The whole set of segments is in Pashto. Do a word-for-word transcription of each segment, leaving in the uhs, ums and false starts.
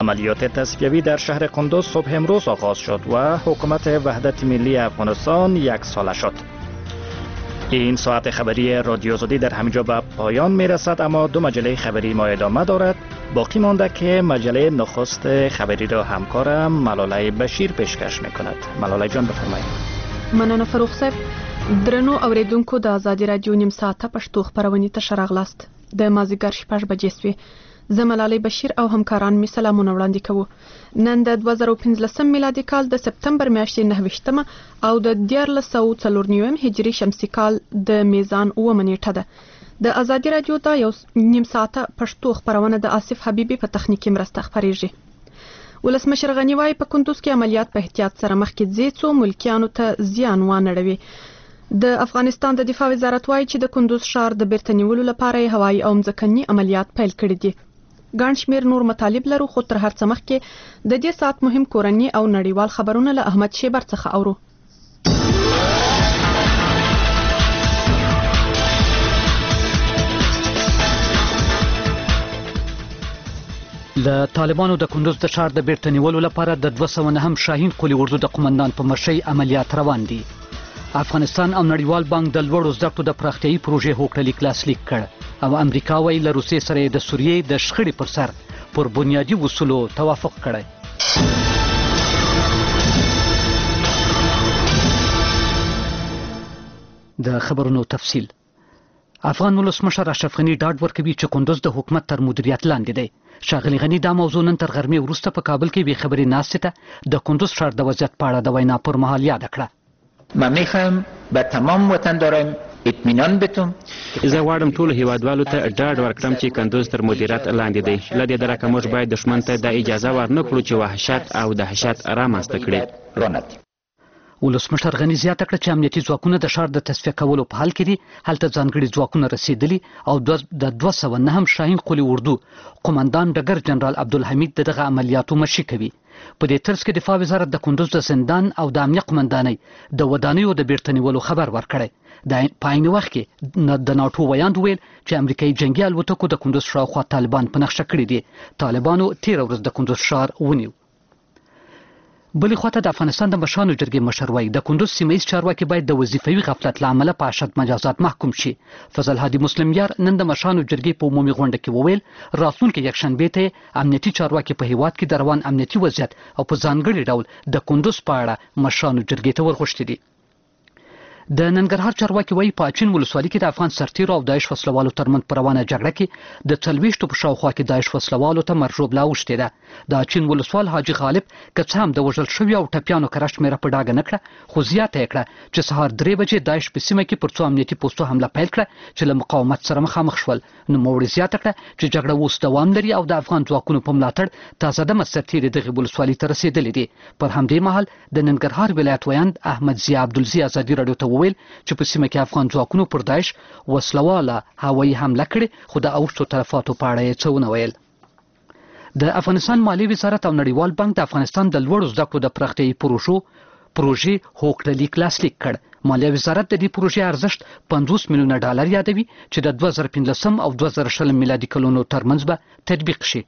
عملیات تصفیوی در شهر قندوز صبح امروز آغاز شد و حکومت وحدت ملی افغانستان یک ساله شد. این ساعت خبری رادیو آزادی در همینجا به پایان می رسد، اما دو مجله خبری ما ادامه دارد. باقی مانده که مجله نخست خبری را همکارم ملاله بشیر پیشکش می کند. ملاله جان بفرمایید. مننه فروخ صاحب. درنو اوریدونکو د آزادي رادیو نیم ساعته پښتو خبرونه ته شراغلاست. د مازیګر شپږ بجې سوې. زه ملاله بشیر او همکاران می سلامونه وړاندې کوو. نن د دوه زره پنځلسم میلادي کال د سپتمبر میاشتې نهه ویشتمه او د دیارلس سوه څلور نویم هجري شمسي کال د میزان اوومه نیټه ده. د آزادي رادیو دا یو نیم ساعته پښتو خبرونه د آصف حبیبي په تخنیکي مرسته خپریږي. ولسمشر غنی وایي په کندوز کې عملیات په احتیاط سره مخکې ځي څو ملکیانو ته زیان وانه د افغانستان د دفاع وزارت وایي چې د کندوز ښار د بیرته نیولو لپاره هوایي او ځمکني عملیات پیل کړي دي. ګڼ شمېر نور مطالب لرو، خو تر هر څه مخکې د دې ساعت مهم کورني او نړیوال خبرونه له احمد شیبر څخه اورو. د طالبانو د کندوز د ښار د بیرته نیولو لپاره د دوه سوه نهم شاهین قلي اردو د قمندان په مشرۍ عملیات روان دي. افغانستان او نړیوال بانک د لوړو زده کړو د پراختیایي پروژې هوکړلیک لاسلیک کړ او امریکا وایي له روسیې سره د سوریې د شخړې پر سر پر بنیادي اصولو توافق کړی. د خبرونو تفصیل. افغان ولسمشر اشرف غني ډاډ ورکوي چې کندوز د حکومت تر مدیریت لاندې دی. ښاغلي غني دا موضوع نن تر غرمې وروسته په کابل کې بې خبرې ناستې ته د کندوز ښار د وضعیت په اړه د وینا پر مهال یاده کړه. من میخوایم به تمام وطنداران اطمینان بتم. زه غواړم ټولو هیوادوالو ته ډاډ ورکړم چې کندوز تر مدیریت لاندې دی. له دې درکه موږ باید دښمن ته د اجازه ورنه کړو چې وحشت او دهشت رامنځته کړي. ولسمشر غني زیاته کړه چې امنیتي ځواکونه د ښار د تصفیه کولو په حال کې دي. هلته ځانګړي ځواکونه رسېدلي او د دوه سوه نهم شاهین قلي اردو قمندان ډګر جنرال عبدالحمید د دغه عملیاتو مشري کوي. په دې ترڅ کې دفاع وزارت د کندوز د زندان او د امنیه قمندانۍ د ودانیو د بیرته نیولو خبر ورکړی. په عین وخت کې د ناټو ویاند ویل چې امریکایي جنګي الوتکو د کندوز شاوخوا طالبان په نقشه کړي دي. طالبانو تېره ورځ د کندوز ښار ونیو. بلې خواته د افغانستان د مشرانو جرګې مشر وایي د کندوز سیمه ییز چارواکي باید د وظیفوي غفلت له امله په اشد مجازات محکوم شي. فضل هادي مسلم یار نن د مشرانو جرګې په عمومي غونډه کې وویل راتلونکي یکشنبې ته امنیتي چارواکي په هیواد کې د روان امنیتي وضعیت او په ځانګړي ډول د کندوز په اړه مشرانو جرګې ته ورغوښتي دي. د ننګرهار چارواکي وایي په اچین ولسوالۍ کې د افغان سرتیرو او داعش وسلوالو ترمنځ په روانه جګړه کې د څلوېښتو په شاوخوا کې داعش وسلوالو ته مرګ ژوبله اوښتې ده. د اچین ولسوال حاجي غالب که څه هم د وژل شویو او ټپیانو کره شمېره په ډاګه نه کړه، خو زیاته یې کړه چې سهار درې بجې داعش په سیمه کې پر څو امنیتي پوستو حمله پیل کړه چې له مقاومت سره مخامخ شول. نوموړي زیاته کړه چې جګړه اوس دوام لري او د افغان ځواکونو په ملاتړ تازه دمه سرتیري دغې ولسوالۍ ته رسېدلې دي. پر همدې مهال د ننګرهار ولایت ویاند احمد ضیا عبدالزي ازادي راډیو ته وویل چې په سیمه کې افغان ځواکونو پر داعش وسلواله هوایي حمله کړې، خو د اوښتو تلفاتو په اړه یې څه ونه ویل. د افغانستان مالیې وزارت او نړیوال بانک د افغانستان د لوړو زده کړو د پراختیایي پروژو پروژې هوکړلیک لاسلیک کړ. مالیه وزارت د دې پروژې ارزښت پنځوس میلیونه ډالر یادوي چې د دوه زره پنځلسم او دوه زره شلم میلادي کلونو ترمنځ به تطبیق شي.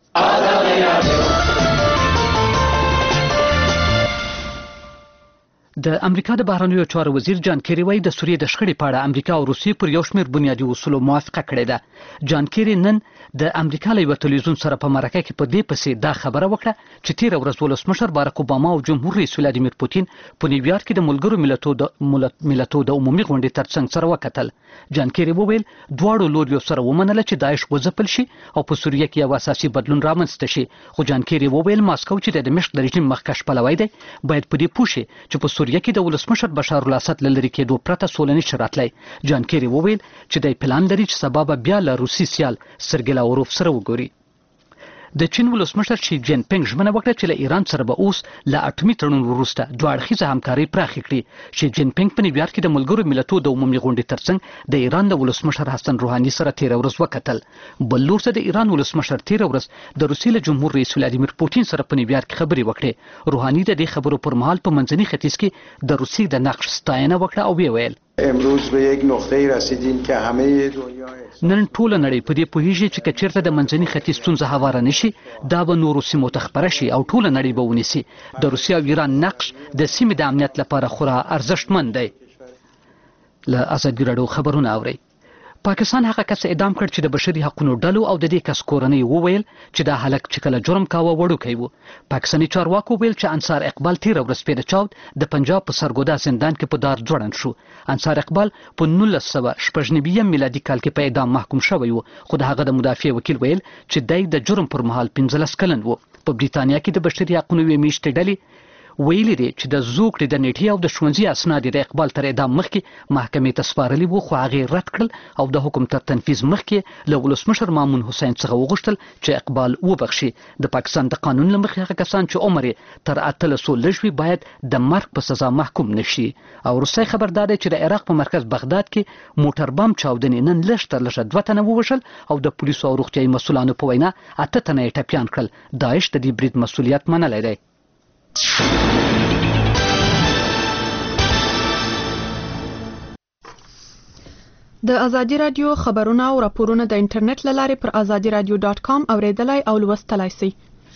د امریکا د بهرنیو چارو وزیر جان کیری وایي د سوریې د شخړې په اړه امریکا او روسیې پر یو شمېر بنیادي اصولو موافقه کړې ده. جان کیری نن د امریکا له یوه تلویزیون سره په مرکه کې په دې پسې دا خبره وکړه چې تېره ورځ ولسمشر بارک اوباما او جمهور رئیس ولادیمیر پوتین په نیویارک کې د ملګرو ملتونو د ملتونو د عمومي غونډې ترڅنګ سره وکتل. جان کیری وویل دواړو لوریو سره ومنله چې داعش وځپل شي او په سوریه کې یو اساسي بدلون رامنځته شي. خو جان کیری وویل ماسکو چې د دمشق د رژیم مخکښ پلوی دی باید په دې پوه شي چې په سوریه کې د ولسمشر بشار الاسد له لرې کېدو پرته سوله نشي راتلی. جان کیری وویل چې دی پلان لري چې سبا به بیا له روسي سیال سرګی لاوروف سره وګوري. د چین ولسمشر شي جین پینګ ژمنه وکړه چې له ایران سره به اوس له اټومي تړون وروسته دوه اړخیزه همکاري پراخه کړي. شي جین پینګ په نیویارک کې د ملګرو ملتونو د عمومي غونډې ترڅنګ د ایران د ولسمشر حسن روحاني سره تېره ورځ وکتل. بل لور ته د ایران ولسمشر تېره ورځ د روسیې له جمهور رئیس ولادیمیر پوتین سره په نیویارک کې خبرې وکړې. روحاني د دې خبرو پر مهال په منځني ختیځ کې د روسیې د نقش ستاینه وکړه او ویې ویل امروز به یک نقطه‌ای رسیدیم که همه دنیا نن ټوله نړۍ په دې پوهیږي چې کچیرته د منځني ختیځ ستونزه هواره نشي دا به نورو سیمو ته خپره شي او ټوله نړۍ به ونیسي. د روسیې او ایران نقش د سیمې د امنیت لپاره خورا ارزښتمن دی. له ازادي راډیو خبرونه اورئ. پاکستان هغه کس اعدام کړ چې د بشري حقوقو ډلو او د دې کس کورنۍ وویل چې دا هلک چې کله جرم کاوه وړوکی و. پاکستاني چارواکو ویل چې انصار اقبال تیره ورځ پیره چاود د پنجاب په سرګودا زندان کې په دار ځوړند شو. انصار اقبال په نولس سوه شپږ نوي میلادي کال کې په اعدام محکوم شوی و، خو د هغه د مدافع وکیل ویل چې دی د جرم پر مهال پنځلس کلن و. په بریتانیا کې د بشري حقوقو یوې میاشتې ډلې ویلي دي چې د زوکړې د نیټې او د ښوونځي اسناد د اقبال تر اعدام مخکې محکمې ته سپارلي وو، خو هغې رد کړل او د حکم تر تنفیذ مخکې له ولسمشر مامون حسین څخه وغوښتل چې اقبال وبخشي. د پاکستان د قانون له مخې هغه کسان چې عمر یې تر اتلسو لږ وي باید د مرګ په سزا محکوم نشي. او وروستی خبر دا دی چې د عراق په مرکز بغداد کې موټر بم چاودنې نن لږ تر لږه دوه تنه ووژل او د پولیسو او روغتیایي مسؤلانو په وینا اته تنه یې ټپیان کړل. داعش د دې برید مسؤلیت منلی دی. د ازادي راډیو خبرونه او راپورونه د انټرنیټ له لارې پر ازادي راډیو ډاټ کام اوریدلای او لوستلای شئ.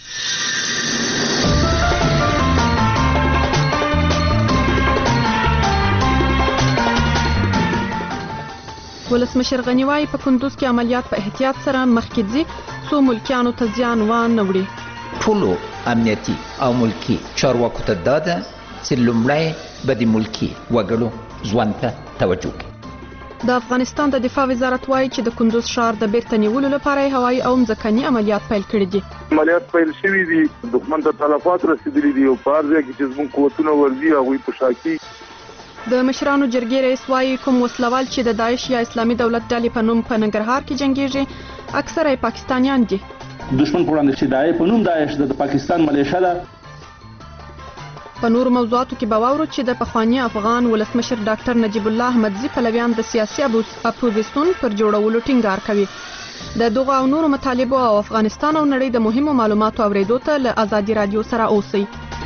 ولسمشر غني وايي په کندوز کې عملیات په احتیاط سره مخکې ځي څو ملکیانو ته زیان وانه وړي. ټولو امنیتي او ملکي چارواکو ته دا ده چې لومړی به د ملکي وګړو ژوند ته توجه وکړي. د افغانستان د دفاع وزارت وايي چې د کندوز ښار د بیرته نیولو لپاره هوایي او ځمکني عملیات پیل کړي دي. عملیات پیل شوي دي، دښمن ته تلفات رسیدلي دي او په هر ځای کې چې زموږ قوتونه ورځي هغوی په شا کي. د مشرانو جرګې رئیس وايي کوم وسلوال چې د داعش یا اسلامي دولت ډلې په نوم په ننګرهار کې جنګیږي اکثره یې پاکستانیان دي. دښمن په وړاندې چې داعش په نوم داعش د پاکستان ملیشه ده. په نورو موضوعاتو کې به واورو چې د پخواني افغان ولسمشر ډاکټر نجیب الله احمدزي پلویان د سیاسي اپوزیسیون پر جوړولو ټینګار کوي. د دغو او نورو مطالبو او افغانستان او نړۍ د مهمو معلوماتو اوریدو ته له ازادي راډیو سره اوسئ.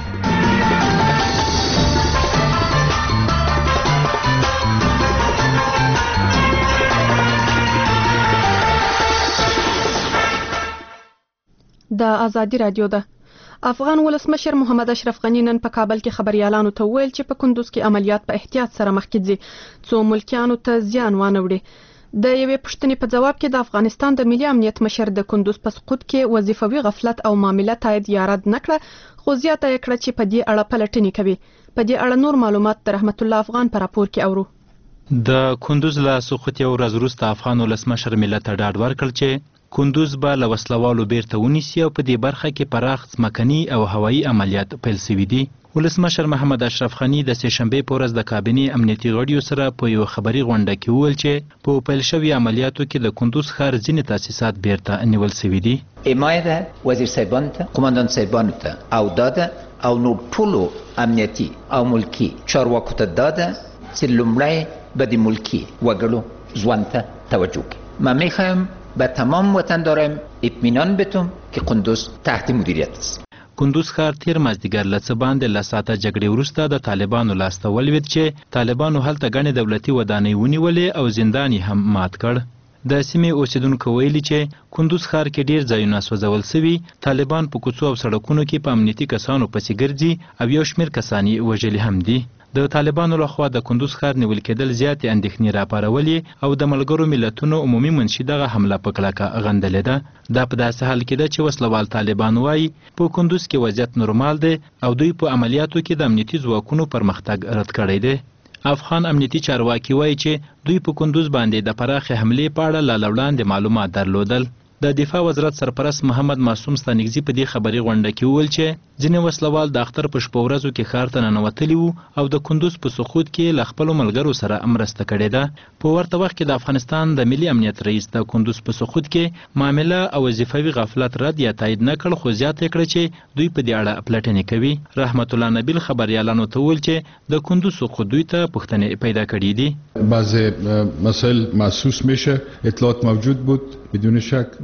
د ازادي راډیو ده. افغان ولسمشر محمد اشرف غني نن په کابل کې خبريالانو ته ویل چې په کندوز کې عملیات په احتیاط سره مخکې ځي څو ملکیانو ته زیان وانه وړي. د یوې پوښتنې په جواب کې د افغانستان د ملي امنیت مشر د کندوز په سقوط کې وظیفوي غفلت او معامله تایید یا رد نه کړه، خو زیاته یې کړه چې په دې اړه پلټنې کوي. په دې اړه نور معلومات د رحمت الله افغان په راپور کې اورو. د کندوز له سقوط یو ورځ وروسته افغان ولسمشر ملت ته ډاډ ورکړ چې کندوز به له وسلوالو بیرته ونیسي او په دې برخه کې پراخ ځمکني او هوایي عملیات پیل شوي دي. ولسمشر محمد اشرف غني د سه شنبې په ورځ د کابینې امنیتي غړیو سره په یو خبري غونډه کې وویل چې په پیل شوي عملیاتو کې د کندوز ښار ځینې تاسیسات بیرته نیول شوي دي. حمایه ده وزیر صاحبانو ته، قماندان صاحبانو ته او داده او نور ټولو امنیتي او ملکي چارواکو ته داده چې لومړی به د ملکي وګړو ژوند ته توجه وکړي. من میخوایم به تمام وطندارم اطمینان بدم که قندوز تحت مدیریت است. کندوز ښار تیر مازدیګر له څه باندې له ساعته جګړې وروسته د طالبانو لاسته ولوېد چې طالبانو هلته ګڼې دولتي ودانۍ ونیولې او زندان یې هم مات کړ. د سیمې اوسیدونکو ویلي چې کندوز ښار کې ډیر ځایونه سوځول سوي، طالبان په کوڅو او سړکونو کې په امنیتي کسانو پسې ګرځي او یو شمېر کسان یې وژلي هم دي. د طالبانو لخوا د کندوز ښار نیول کېدل زیاتې اندېښنې راپارولې او د ملګرو ملتونو عمومي منشي دغه حمله په کلکه غندلې ده. دا په داسې حال کې ده چې وسلوال طالبان وایي په کندوز کې وضعیت نورمال دی او دوی په عملیاتو کې د امنیتي ځواکونو پرمختګ رد کړی دی. افغان امنیتي چارواکي وایي چې دوی په کندوز باندې د پراخې حملې په اړه لا له وړاندې معلومات درلودل. د دفاع وزارت سرپرست محمد معصوم ستانکزي په دې خبري غونډه کې وویل چې ځینې وسلوال د اختر په شپو ورځو کې ښار ته ننوتلي وو او د کندوز په سقوط کې له خپلو ملګرو سره مرسته کړې ده. په ورته وخت کې د افغانستان د ملي امنیت رئیس د کندوز په سقوط کې معامله او وظیفوي غفلت رد یا تایید نه کړ، خو زیاته کړه چې دوی په دې اړه پلټنې کوي. رحمت الله نبیل خبريالانو ته وویل چې د کندوز سقوط دوی ته پوښتنې پیدا کړې دي. بعض مسائل محسوس میشه، اطلاعات موجود بود بدون شک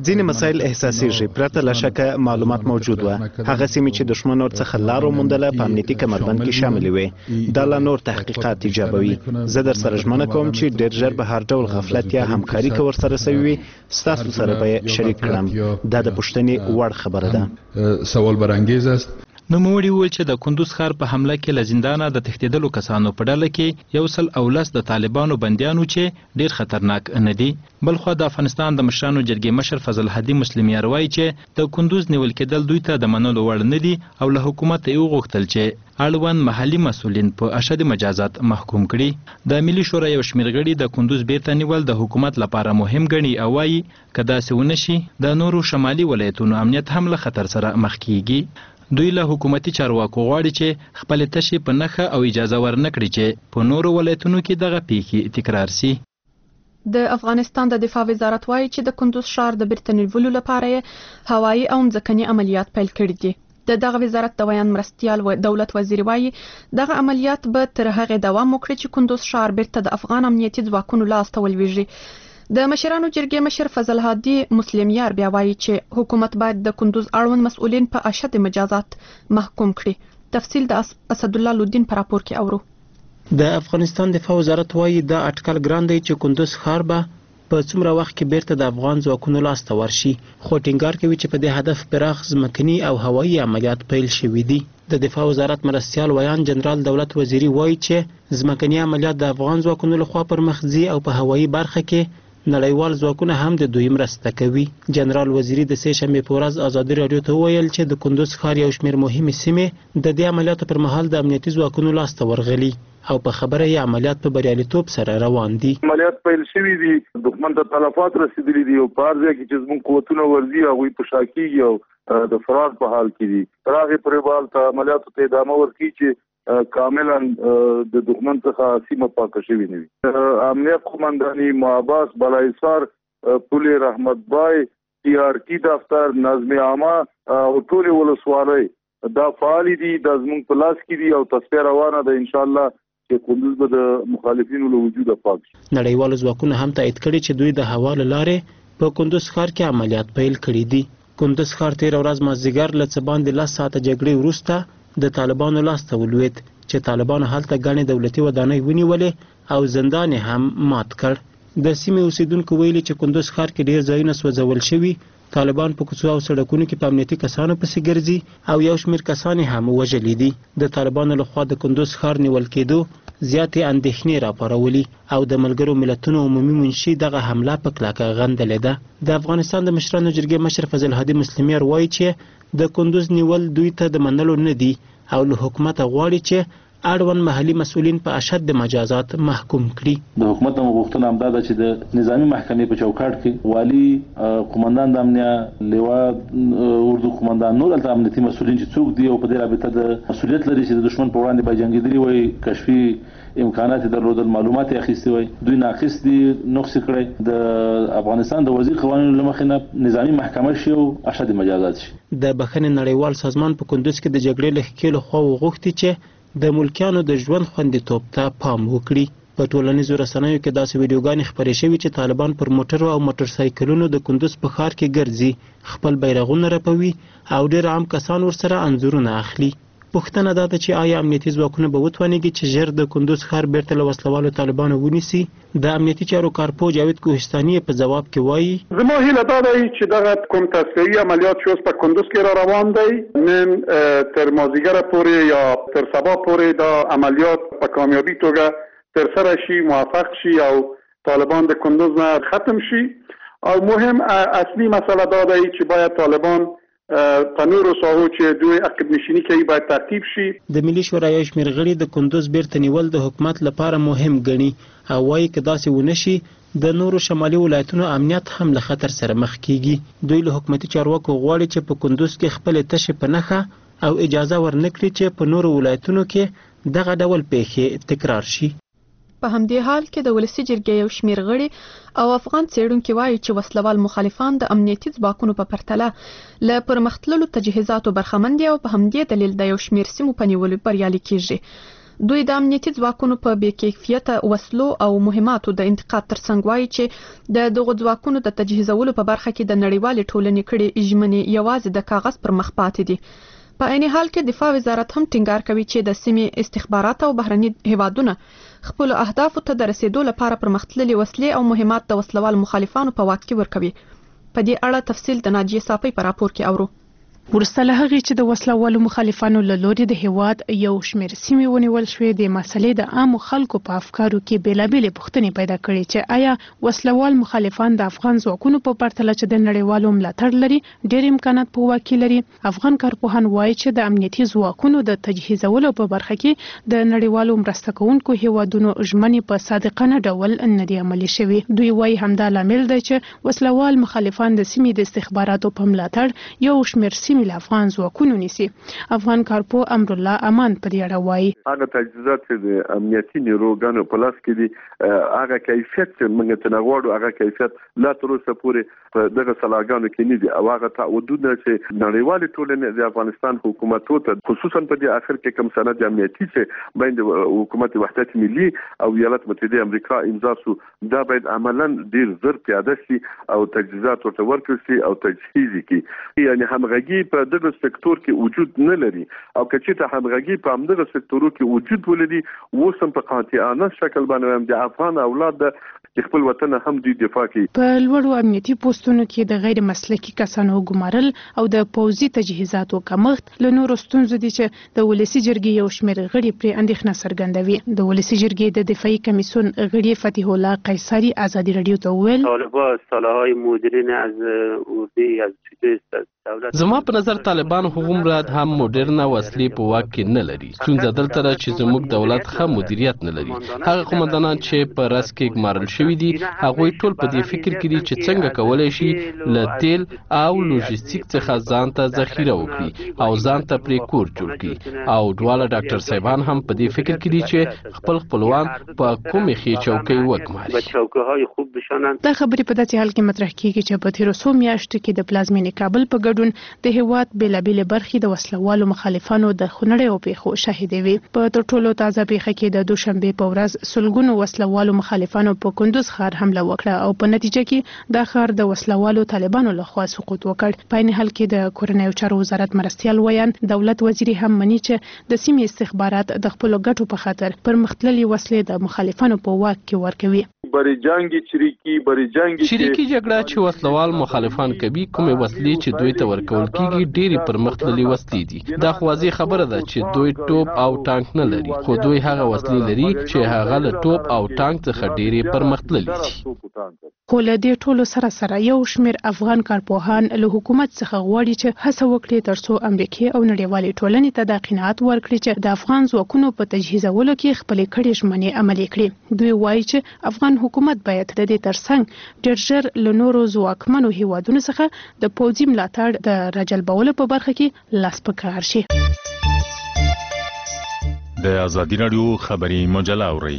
ځینې مسایل احساسېږي، پرته له شکه معلومات موجود وه. هغه سیمې چې دښمن ورڅخه لار وموندله په امنیتي کمربند کې شاملې وې. دا لا نور تحقیقات ایجابوي. زه در سره ژمنه کوم چې ډېر ژر به هر ډول غفلت یا همکاري که ورسره سوي وي ستاسو سره به یې شریک کړم. دا د پوښتنې وړ خبره ده. سوال برانګیز است. نوموړي وویل چې د کندوز ښار په حمله کې له زندانه د تښتېدلو کسانو په ډله کې یو سل او لس د طالبانو بندیانو چې ډېر خطرناک نه دي. بلخوا د افغانستان د مشرانو جرګې مشر فضل هادي مسلمیار وایي چې د کندوز نیول کېدل دوی ته د منلو وړ نه دي او له حکومت یې وغوښتل چې اړوند محلي مسؤلین په اشد مجازات محکوم کړي. د ملي شورا یو شمېر غړي د کندوز بیرته نیول د حکومت لپاره مهم ګڼي او وایي که داسې ونه شي د نورو شمالي ولایتونو امنیت هم له خطر سره مخ کیږي. دوی له حکومتي چارواکو غواړي چې خپل تشي په نخه او اجازه ورنکړي چې په نورو ولایتونو کې دغه پیښې تکرار سي. د افغانستان د دفاع وزارت وایي چې د کندوز ښار د بیرته نیولو لپاره هوایي او ځمکني عملیات پیل کړي دي. د دغه وزارت د ویان مرستیال و دولت وزیر وایي دغه عملیات به تر هغې دوام وکړي چې کندوز ښار بیرته د افغان امنیتي ځواکونو لاس ته ولویږي. د مشرانو جرګې مشر فضل هادي مسلمیار بیا وایي چې حکومت باید د کندوز اړوند مسؤلین په اشد مجازات محکوم کړي. تفصیل د اسد الله لودین په راپور کې اورو. د افغانستان دفاع وزارت وایي دا اټکل ګران دی چې کندوز ښار به په څومره وخت کې بیرته د افغان ځواکونو لاس ته ورشي، خو ټینګار کوي چې په دې هدف پراخ ځمکني او هوایي عملیات پیل شوي دي. د دفاع وزارت مرستیال ویان جنرال دولت وزیری وایي چې ځمکني عملیات د افغان ځواکونو لخوا پر مخ ځي او په هوایي برخه کې نړیوال ځواکونه هم د دوی مرسته کوي. جنرال وزیری د سې شنبې په ورځ ازادي راډیو ته وویل چې د کندوز ښار یو شمېر مهمې سیمې د دې عملیاتو پر مهال د امنیتي ځواکونو لاس ته ورغلي او په خبره یې عملیات په بریالیتوب سره روان دي. عملیات پیل شوي دي، دښمن ته تلفات رسیدلي دي او په هر ځای کې چې زموږ قوتونه ورځي هغوی په شا کېږي او د فرار په حال کې دي. تر هغې پورې به هلته عملیاتو ته ادامه ورکړي چې کاملا د دښمن څخه سیمه پاکه شوې نه وي. امنیت قومنداني محباس بلایسار پل رحمت بای ټي آر ټي دفتر نظم عامه او ټولې ولسوالۍ دا فعالې دي، دا زموږ په لاس کې دي او تصفیه روانه ده. انشاءالله چې کندوز به د مخالفینو له وجوده پاک شي. نړیوالو ځواکونو هم تایید کړي چې دوی د هوا له لارې په کندوز ښار کې عملیات پیل کړي دي. کندوز ښار تېره ورځ مازدیګر له څه باندې لس ساعته جګړې وروسته د طالبانو لاس ته ولوېد چې طالبانو هلته ګڼې دولتي ودانۍ ونیولې او زندان یې هم مات کړ. د سیمې اوسیدونکو ویلي چې کندوز ښار کې ډېر ځایونه سوځول شوي، طالبان په کوڅو او سړکونو کې په امنیتي کسانو پسې ګرځي او یو شمېر کسان یې هم وژلي دي. د طالبانو لخوا د کندوز ښار نیول کېدو زیاتې اندېښنې راپارولي او د ملګرو ملتونو عمومي منشي دغه حمله په کلکه غندلې ده. د افغانستان د مشرانو جرګې مشر فضل هادي مسلمیار وایي چې د کندوز نیول دوی ته د منلو نه دي او له حکومته غواړي چې اړوند محلي مسؤلین په اشد مجازات محکوم کړي. د حکومت نه غوښتنه همدا ده چې د نظامی محکمې په چوکاټ کې والي قومندان د امنیه لیوا اردو قومندان نور الته امنیتي مسؤلین چې څوک دي او په دې رابطه د مسؤلیت لري چې د دشمن په وړاندې به جنګېدلي وي، کشفي امکانات درلودل، معلومات یې اخیستي وي، دوی ناقص دي، نقص کړی. د افغانستان د وزیر قوانینو له مخې نه نظامی محکمه شي او اشد مجازات شي. د بخښنې نړیوال سازمان په کندوز کې د جګړې له ښکېلو خوا وغوښتي چې د ملکیانو د ژوند خوندیتوب ته پام وکړي. په ټولنیزو رسنیو کې داسې ویډیوګانې خپرې شوي چې طالبان پر موټرو او موټر سایکلونو د کندوز په ښار کې ګرځي، خپل بیرغونه رپوي او ډېر عام کسان ورسره انځورونه اخلي. پوښتنه دا ده چې آیا امنیتي ځواکونه به وتوانېږي چې ژر د کندوز ښار بیرته له وسلوالو طالبانو ونیسي؟ د امنیتي چارو کارپو جاوید کوهستاني په ځواب کې وایي زما هیله دا دی چې دغه کوم تصفیه‌ای عملیات چې اوس په کندوز کې را روان دی نن تر مازدیګره پورې یا تر سبا پورې دا عملیات په کامیابی توګه ترسره شي، موفق شي او طالبان د کندوز نه ختم شي. او مهم اصلي مسئله دا دی چې باید طالبان په نورو ساحو چې دوی عقب نشیني کوي باید ترتیب شي. د ملي شورا یو شمېر غړي د کندوز بیرته نیول د حکومت لپاره مهم ګڼي او وایي که داسې ونه شي د نورو شمالي ولایتونو امنیت هم له خطر سره مخ کیږي. دوی له حکومتي چارواکو غواړي چې په کندوز کې خپلې تشې په نښه او اجازه ورنکړي چې په نورو ولایتونو کې دغه ډول پیښې تکرار شي. په همدې حال کې د ولسي جرګې یو شمېر غړي او افغان څېړونکي وایي چې وسلوال مخالفان د امنیتي ځواکونو په پرتله له پرمختللو تجهیزاتو برخمن دي او په همدې دلیل د یو شمېر سیمو په نیولو بریالي کېږي. دوی د امنیتي ځواکونو په بې کیفیته وسلو او مهماتو د انتقاد ترڅنګ وایي چې د دغو ځواکونو د تجهیزولو په برخه کې د نړیوالې ټولنې کړي ژمنې یوازې د کاغذ پر مخ پاتې دي. په عین حال کې دفاع وزارت هم ټینګار کوي چې د سیمې استخبارات او بهرني هیوادونه خپل اهدافو ته د رسیدو لپاره پرمختللي وسلې او مهمات د وسلوال مخالفانو په واک کې ورکوي. په دې اړه تفصیل د ناجیه صافی په راپور کې اورو. ورسته له هغې چې د وسلوالو مخالفانو له لوري د هیواد یو شمېر سیمې ونیول شوې، د مسلې د عامو خلکو په افکارو کې بېلابېلې پوښتنې پیدا کړې چې آیا وسلوال مخالفان د افغان ځواکونو په پرتله چې د نړیوالو ملاتړ لري ډېر امکانات په واک کې لري. افغان کارپوهان وایي چې د امنیتي ځواکونو د تجهیزولو په برخه کې د نړیوالو مرسته کوونکو هیوادونو ژمنې په صادقانه ډول نه دي عملي شوې. دوی وایي همدا لامل دی چې وسلوال مخالفان د سیمې د استخباراتو په ملاتړ یو شمېر سیمې له افغان ځواکونو نیسي. افغان کارپو امرالله امان په دې اړه وایي هغه تجهیزات چې د امنیتي نیروګانو په لاس کې دي هغه کیفیت چې موږ ته نغواړو هغه کیفیت لا تر اوسه پورې په دغه سلاګانو کې نه دي او هغه تعهدونه چې نړیوالې ټولنې د افغانستان حکومت ته خصوصا په دې اخر کې کوم سند امنیتي چې بین حکومت وحدت ملي او ایالات متحده امریکا امضا شو دا باید عملاً ډیر زر پیاده شي او تجهیزات ورته ورکړل شي او تجهیز کړي. یعنی همغږي په دغه سکتور کې وجود نه لري او کچې ته همغږي په همدغه سکتورو کې وجود ولري اوس په قاطعانه شکل باندې د افغان اولاد د خپل وطن هم دوی دفاع کوي. په لوړو امنیتي پوسټونو کې د غیر مسلکي کسانو ګمارل او د پوځي تجهیزاتو کمښت له نورو ستونزو دي چې د ولسي جرګې یو شمېر غړي پرې اندېښنه څرګندوي. د ولسي جرګې د دفاعي کمیسیون غړي فتح الله قیصري ازادي رادیو ته وویل طالبان سالهای مدیرین از اردی از زما په نظر طالبان هغومره هم موډرنه وسلې په واک کې نه لري. ستونزه دلته ده چې زموږ دولت ښه مدیریت نه لري. هغه قومندانان چې په رس کې ګمارل شوي دي هغوی ټول په دې فکر کې دي چې څنګه کولی شي له تیل او لوژستیک څخه ځان ته ذخیره وکړي او ځان ته پرې کور جوړ کړي. او دواړه ډاکټر صاحبان هم په دې فکر کې دي چې خپل خپلوان په کومې ښې چوکۍ وګماري. دا خبرې په داسې حال کې مطرح کیږي چې په تېرو څو میاشتو کې د پلازمینې کابل په ګډون د هیواد بېلابېلې برخې د وسلوالو مخالفانو د خونړیو پیښو شاهدې وي. په تر ټولو تازه پیښه کې د دوشنبې په ورځ سلګونو وسلوالو مخالفانو په کندوز ښار حمله وکړه او په نتیجه کې دا ښار د وسلوالو طالبانو لخوا سقوط وکړ. په عین حال کې د کورنیو چارو وزارت مرستیال ویان دولت وزیر هم مني چې د سیمې استخبارات د خپلو ګټو په خاطر پرمختللي وسلې د مخالفانو په واک کې ورکوي. بری جنگي چریکي بری جنگي چریکي جګړه چې وسلوال مخالفان کوي کومې وسلې چې دوی ته ورکول کیږي ډېری پرمختللي وسلې دي. دا خو واضح خبره ده چې دوی ټوپ او ټانک نه لري خو دوی هغه وسلې لري چې هغه له ټوپ او ټانک څخه ډېری پرمختللي دي. خو له دې ټولو سره سره یو شمېر افغان کارپوهان له حکومت څخه غواړي چې هڅه وکړي ترڅو امریکا او نړیوالې ټولنې ته دا قناعت ورکړي چې د افغان ځواکونو په تجهیزولو کې خپلې کړې ژمنې عملي کړي. دوی وایي چې افغان حکومت باید د دې ترڅنګ ډېر ژر له نورو ځواکمنو هیوادونو څخه د پوځي ملاتړ د راجلبولو په برخه کې لاس په کار شي. د ازادي رادیو خبري مجله اورئ.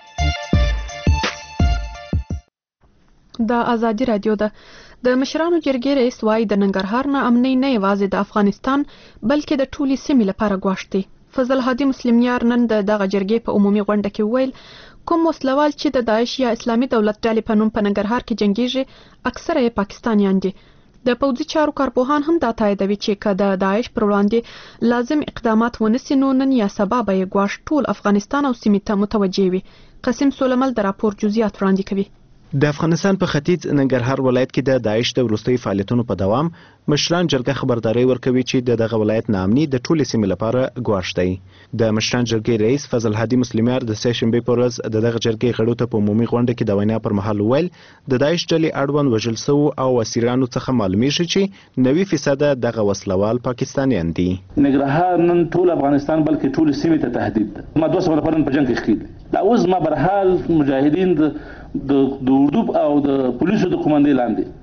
د ازادي رادیو ده د مشرانو جرګې رئیس وایي د ننګرهار نه امنۍ نه یوازې د افغانستان بلکې د ټولې سیمې لپاره ګواښ دی. فضل هادي مسلمیار نن د دغه جرګې په عمومي غونډه کې وویل کوم وسلوال چې د داعش یا اسلامي دولت ډلې په نوم په ننګرهار کې جنګیږي اکثره یې پاکستانیان دي. د پوځي چارو کارپوهان هم دا تاییدوي چې که د داعش پر وړاندې لازم اقدامات ونسي نو نن یا سبا به یې ګواښ ټول افغانستان او سیمې ته متوجه وي. قاسم سولمل د راپور جزئیات وړاندې کوي. د افغانستان په ختیځ ننګرهار ولایت کې د داعش د وروستیو فعالیتونو په دوام مشران جرګه خبرداري ورکوي چې د دغه ولایت ناامني د ټولې سیمې لپاره ګواښ دی. د مشران جرګې رئیس فضل هادي مسلمیار د سه شنبې په ورځ د دغه جرګې غړو ته په عمومي غونډه کې د وینا پر مهال وویل د داعش ډلې اړوند وژل سوو او اسیرانو څخه معلومیږي چې نوي فیصده دغه وسلوال پاکستانیان دي. ننګرهار نن ټول افغانستان بلکې ټول سیمې ته تهدید ده. ما دوه سوه نفران په جنګ کې ښکېل دا اوس ما برحال مجاهدین د د اردو او د پولیسو د قومندې لاندې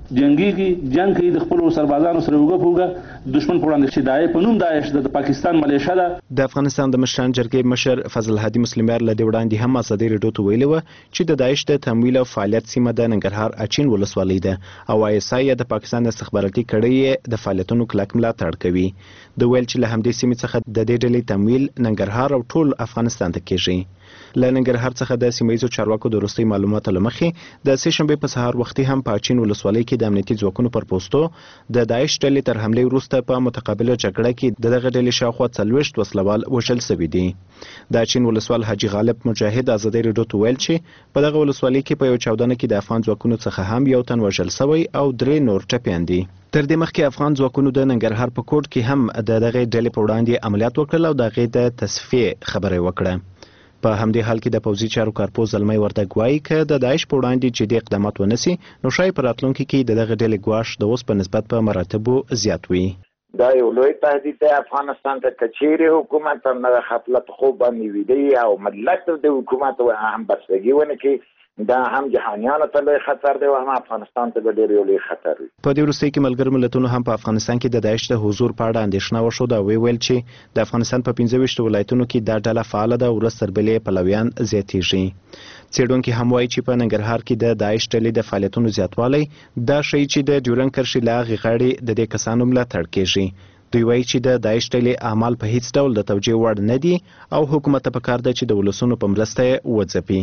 جنگيږي جنگ کوي د خپل سربازانو سره وګه پوګه دشمن په وړاندې چې دای په نوم داعش د پاکستان ملیشه ده. د افغانستان د مشران جرګې مشر فضل هادي مسلمار له دې وړاندې هم ازادي رادیو ته ویلي وه چې د داعش د تمویل او فعالیت سیمه د ننګرهار اچین ولسوالۍ ده او آی اس آی د پاکستان استخباراتي کړۍ د فعالیتونو کلک ملاتړ کوي. د ویل چې له همدې سیمې څخه د دې ډلې تمویل ننګرهار او ټول افغانستان ته کیږي. له ننګرهار څخه د سیمه ییزو چارواکو د وروستي معلوماتو له مخې د سې شنبې په سهار وختي هم په اچین ولسوالۍ کې د امنیتي ځواکونو پر پوستو د داعش ډلې تر حملې وروسته په متقابله جګړه کې د دغه ډلې شاوخوا څلوېښت وسلوال وژل شوي دي. د اچین ولسوال حاجي غالب مجاهد ازادي رادیو ته ویل چې په دغه ولسوالۍ کې په یو چاودنه کې د افغان ځواکونو څخه هم یو تن وژل شوی او درې نور ټپیان دي. تر دې مخکې افغان ځواکونو د ننګرهار په کوټ کې هم د دغه ډلې په وړاندې عملیات وکړل او د هغې د تصفیې خبره وکړه. په همدې حال کې د پوځي چارو کارپوه زلمی وردګ وایي که د داعش په وړاندې جدي اقدامات ونسي نو ښایي په راتلونکي کې د دغه ډلې ګواښ د اوس په نسبت په مراتبو زیات وي. دا یو لوی تهدید دی افغانستان ته که چیرې حکومت هم نه غفلت خوب باندې ویده او ملت د حکومت هم بستګي ونه کړي دا هم جهانیانو ته لوی خطر دی او هم افغانستان ته به ډېر یو لوی خطر وي. په دې وروستیو کې ملګرو ملتونو هم په افغانستان کې د داعش د حضور په اړه اندېښنه وښوده او ویل چې د افغانستان په پنځه ویشتو ولایتونو کې دا ډله فعاله ده او ورځ تر بلې پلویان زیاتېږي. څېړونکي هم وایي چې په ننګرهار کې د داعش ډلې د فعالیتونو زیاتوالی دا ښیي چې د ډیورنډ کرښې له هغې غاړې د دې کسانو ملاتړ کیږي. دوی وایي چې د داعش ډلې اعمال په هیڅ ډول د توجیه وړ نه دي او حکومت ته پکار ده چې د ولسونو په مرسته یې وځپي.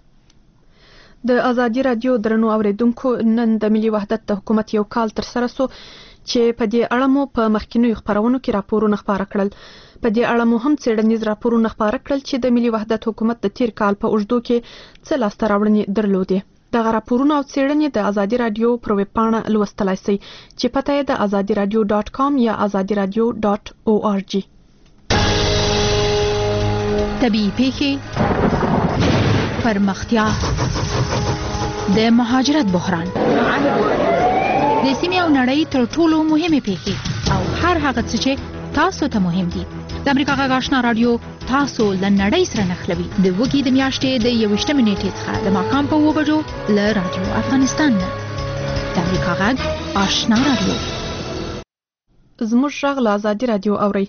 د ازادي رادیو درنو اوریدونکو نن د ملي وحدت د حکومت یو کال تر سره سو چې په دې اړه مو په مخکینیو خبرونو کې راپورونه خبره کړل. په دې اړه مو هم څېړنیز راپورونه خبره کړل چې د ملي وحدت حکومت د تیر کال په اوږدو کې څه لاسته راوړنې درلودې. دغه راپورونه او څېړنې د ازادي رادیو پر ویب پاڼه لوستلای شئ چې پته یې د ازادي رادیو ډاټ کام یا ازادي رادیو ډاټ او آر جی. طبیعي پیښې، پرمختیا، د مهاجرت بحران، د سیمې او نړۍ تر ټولو مهمه پیښې او هر هغه څه چې تاسو ته مهم دي. د امریکا غږ آشنا رادیو تاسو له نړۍ سره نښلوي. د وګي د میاشتې د یوویشتمې نیټې څخه د ماښام په اووه بجو له رادیو افغانستان نه. د امریکا غږ آشنا رادیو. زموږ غږ له ازادي رادیو اورئ.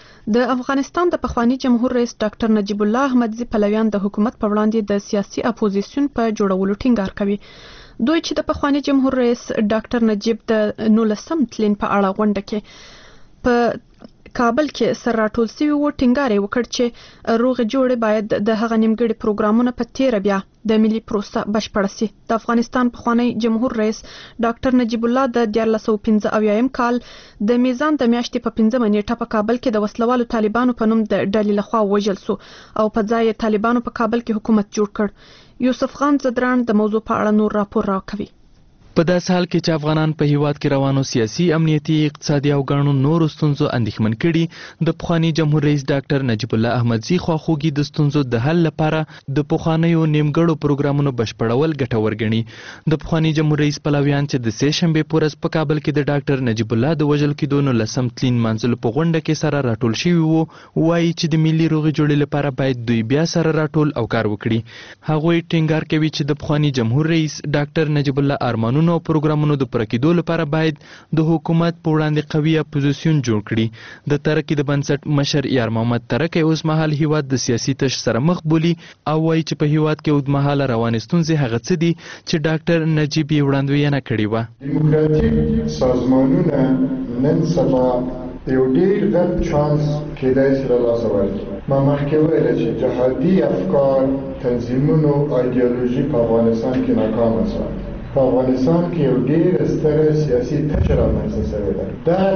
د افغانستان د پخوانی جمهور رئیس ډاکټر نجیب الله احمدزي پلویان د حکومت په وړاندې د سیاسي اپوزیسیون په جوړولو ټینګار کوي. دوی چې د پخوانی جمهور رئیس ډاکټر نجیب د نولسم تلین په اړه غونډه کې په کابل کې سر راټول شوي وو ټینګار یې وکړ چې روغې جوړې باید د هغه نیمګړي پروګرامونه په تیره بیا د ملي پروسه بشپړه سي. د افغانستان پخوانی جمهور رئیس ډاکټر نجیب الله د دیارلس سوه پنځه اویایم کال د میزان د میاشتې په پنځمه نیټه په کابل کې د وسلوالو طالبانو په نوم د ډلې لخوا وژل سو او په ځای یې طالبانو په کابل کې حکومت جوړ کړ. یوسف خان زدران د موضوع په اړه نور راپور راکوي. په داسې حال کې چې افغانان په هیواد کې روانو سیاسي، امنیتي، اقتصادي او ګڼو نورو ستونزو اندېښمن کړي، د پخوانی جمهور رئیس ډاکټر نجیب الله احمدزي خواخوږي د ستونزو د حل لپاره د پخوانیو نیمګړو پروګرامونو بشپړول ګټور ګڼي. د پخوانی جمهور رئیس پلویان چې د سې شنبې په ورځ په کابل کې د ډاکټر نجیب الله د وژل کېدو نولسم تلین منځلو په غونډه کې سره راټول شوي وو، وایي چې د ملي روغې جوړې لپاره باید دوی بیا سره راټول او کار وکړي. هغوی ټینګار کوي چې د پخوانی جمهور رئیس ډاکټر نجیب الله ارمانونه او پروګرامونو د پوره کېدو لپاره باید د حکومت په وړاندې قوي اپوزیسیون جوړ کړي. د ترکي د بنسټ مشر یار محمد ترکی اوس مهال هیواد د سیاسي تش سره مخ بولي او وایي چې په هیواد کې اوږدمهاله روانې ستونزې هغه څه دي چې ډاکټر نجیب یې وړاندوینه کړې وه. دیموکراتیک سازمانونه نن سبا یو ډېر غټ چانس کېدای شي له لاسه ورکړي. ما مخکې ویله چې جهادي افکار، تنظیمونو ایډیالوژي په افغانستان کې ناکامه شوه. په افغانستان کې یو ډېر ستره سیاسي تشه رامنځته شوې ده. دا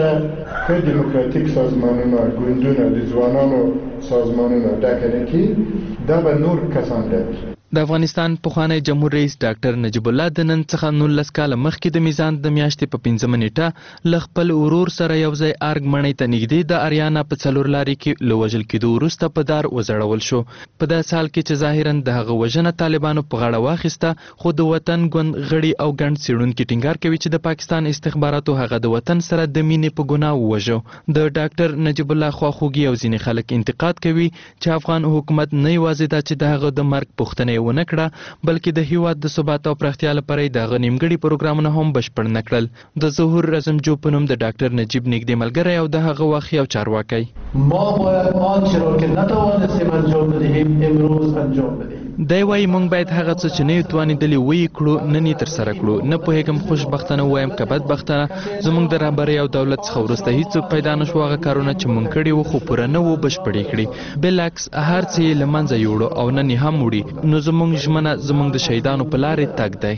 تشه که دیموکراتیک سازمانونه، ګوندونه، د ځوانانو سازمانونه ډکه نه کړي، دا به نور کسان ډکي. د افغانستان پخوانی جمهور رئیس ډاکټر نجیب الله د نن څخه نولس کاله مخکې د میزان د میاشتې په پنځمه نیټه له خپل ورور سره یو ځای ارګ مڼۍ ته نږدې د اریانا په څلور لارې کې له وژل کېدو وروسته په دار وځړول شو. په داسې حال کې چې ظاهرا د هغه وژنه طالبانو په غاړه واخیسته، خو د وطن ګوند غړي او ګڼ څېړونکي ټینګار کوي چې د پاکستان استخباراتو هغه د وطن سره د مینې په ګناه ووژه. د ډاکټر نجیب الله خواخوږي او ځینې خلک انتقاد کوي چې افغان حکومت نه یوازې دا چې د هغه د مرګ پوښتنه ونه کړه بلکې د هیواد د ثبات او پراختیا لپاره د غنیمګړي پروګرامونه هم بشپړ نه کړل. د ظهور رزمجو په نوم د ډاکټر نجیب نږدې ملګری او د هغه وخت یو چارواکی ما باید آنچه را که نتوانستیم انجام بدهیم امروز انجام بدهیم. دی وایي موږ باید هغه څه چې نه یې توانېدلي ویې کړو نن یې ترسره کړو. نه پوهېږم خوشبختانه ووایم که بدبختانه زموږ د رهبرۍ او دولت څخه وروسته هېڅوک پیدا نه شو هغه کارونه چې موږ کړي وو خو پوره نه وو بشپړ یې کړي. بالعکس هر څه یې له منځه یوړو او نن یې هم وړي. نو زموږ ژمنه زموږ د شهیدانو په لارې تګ دی.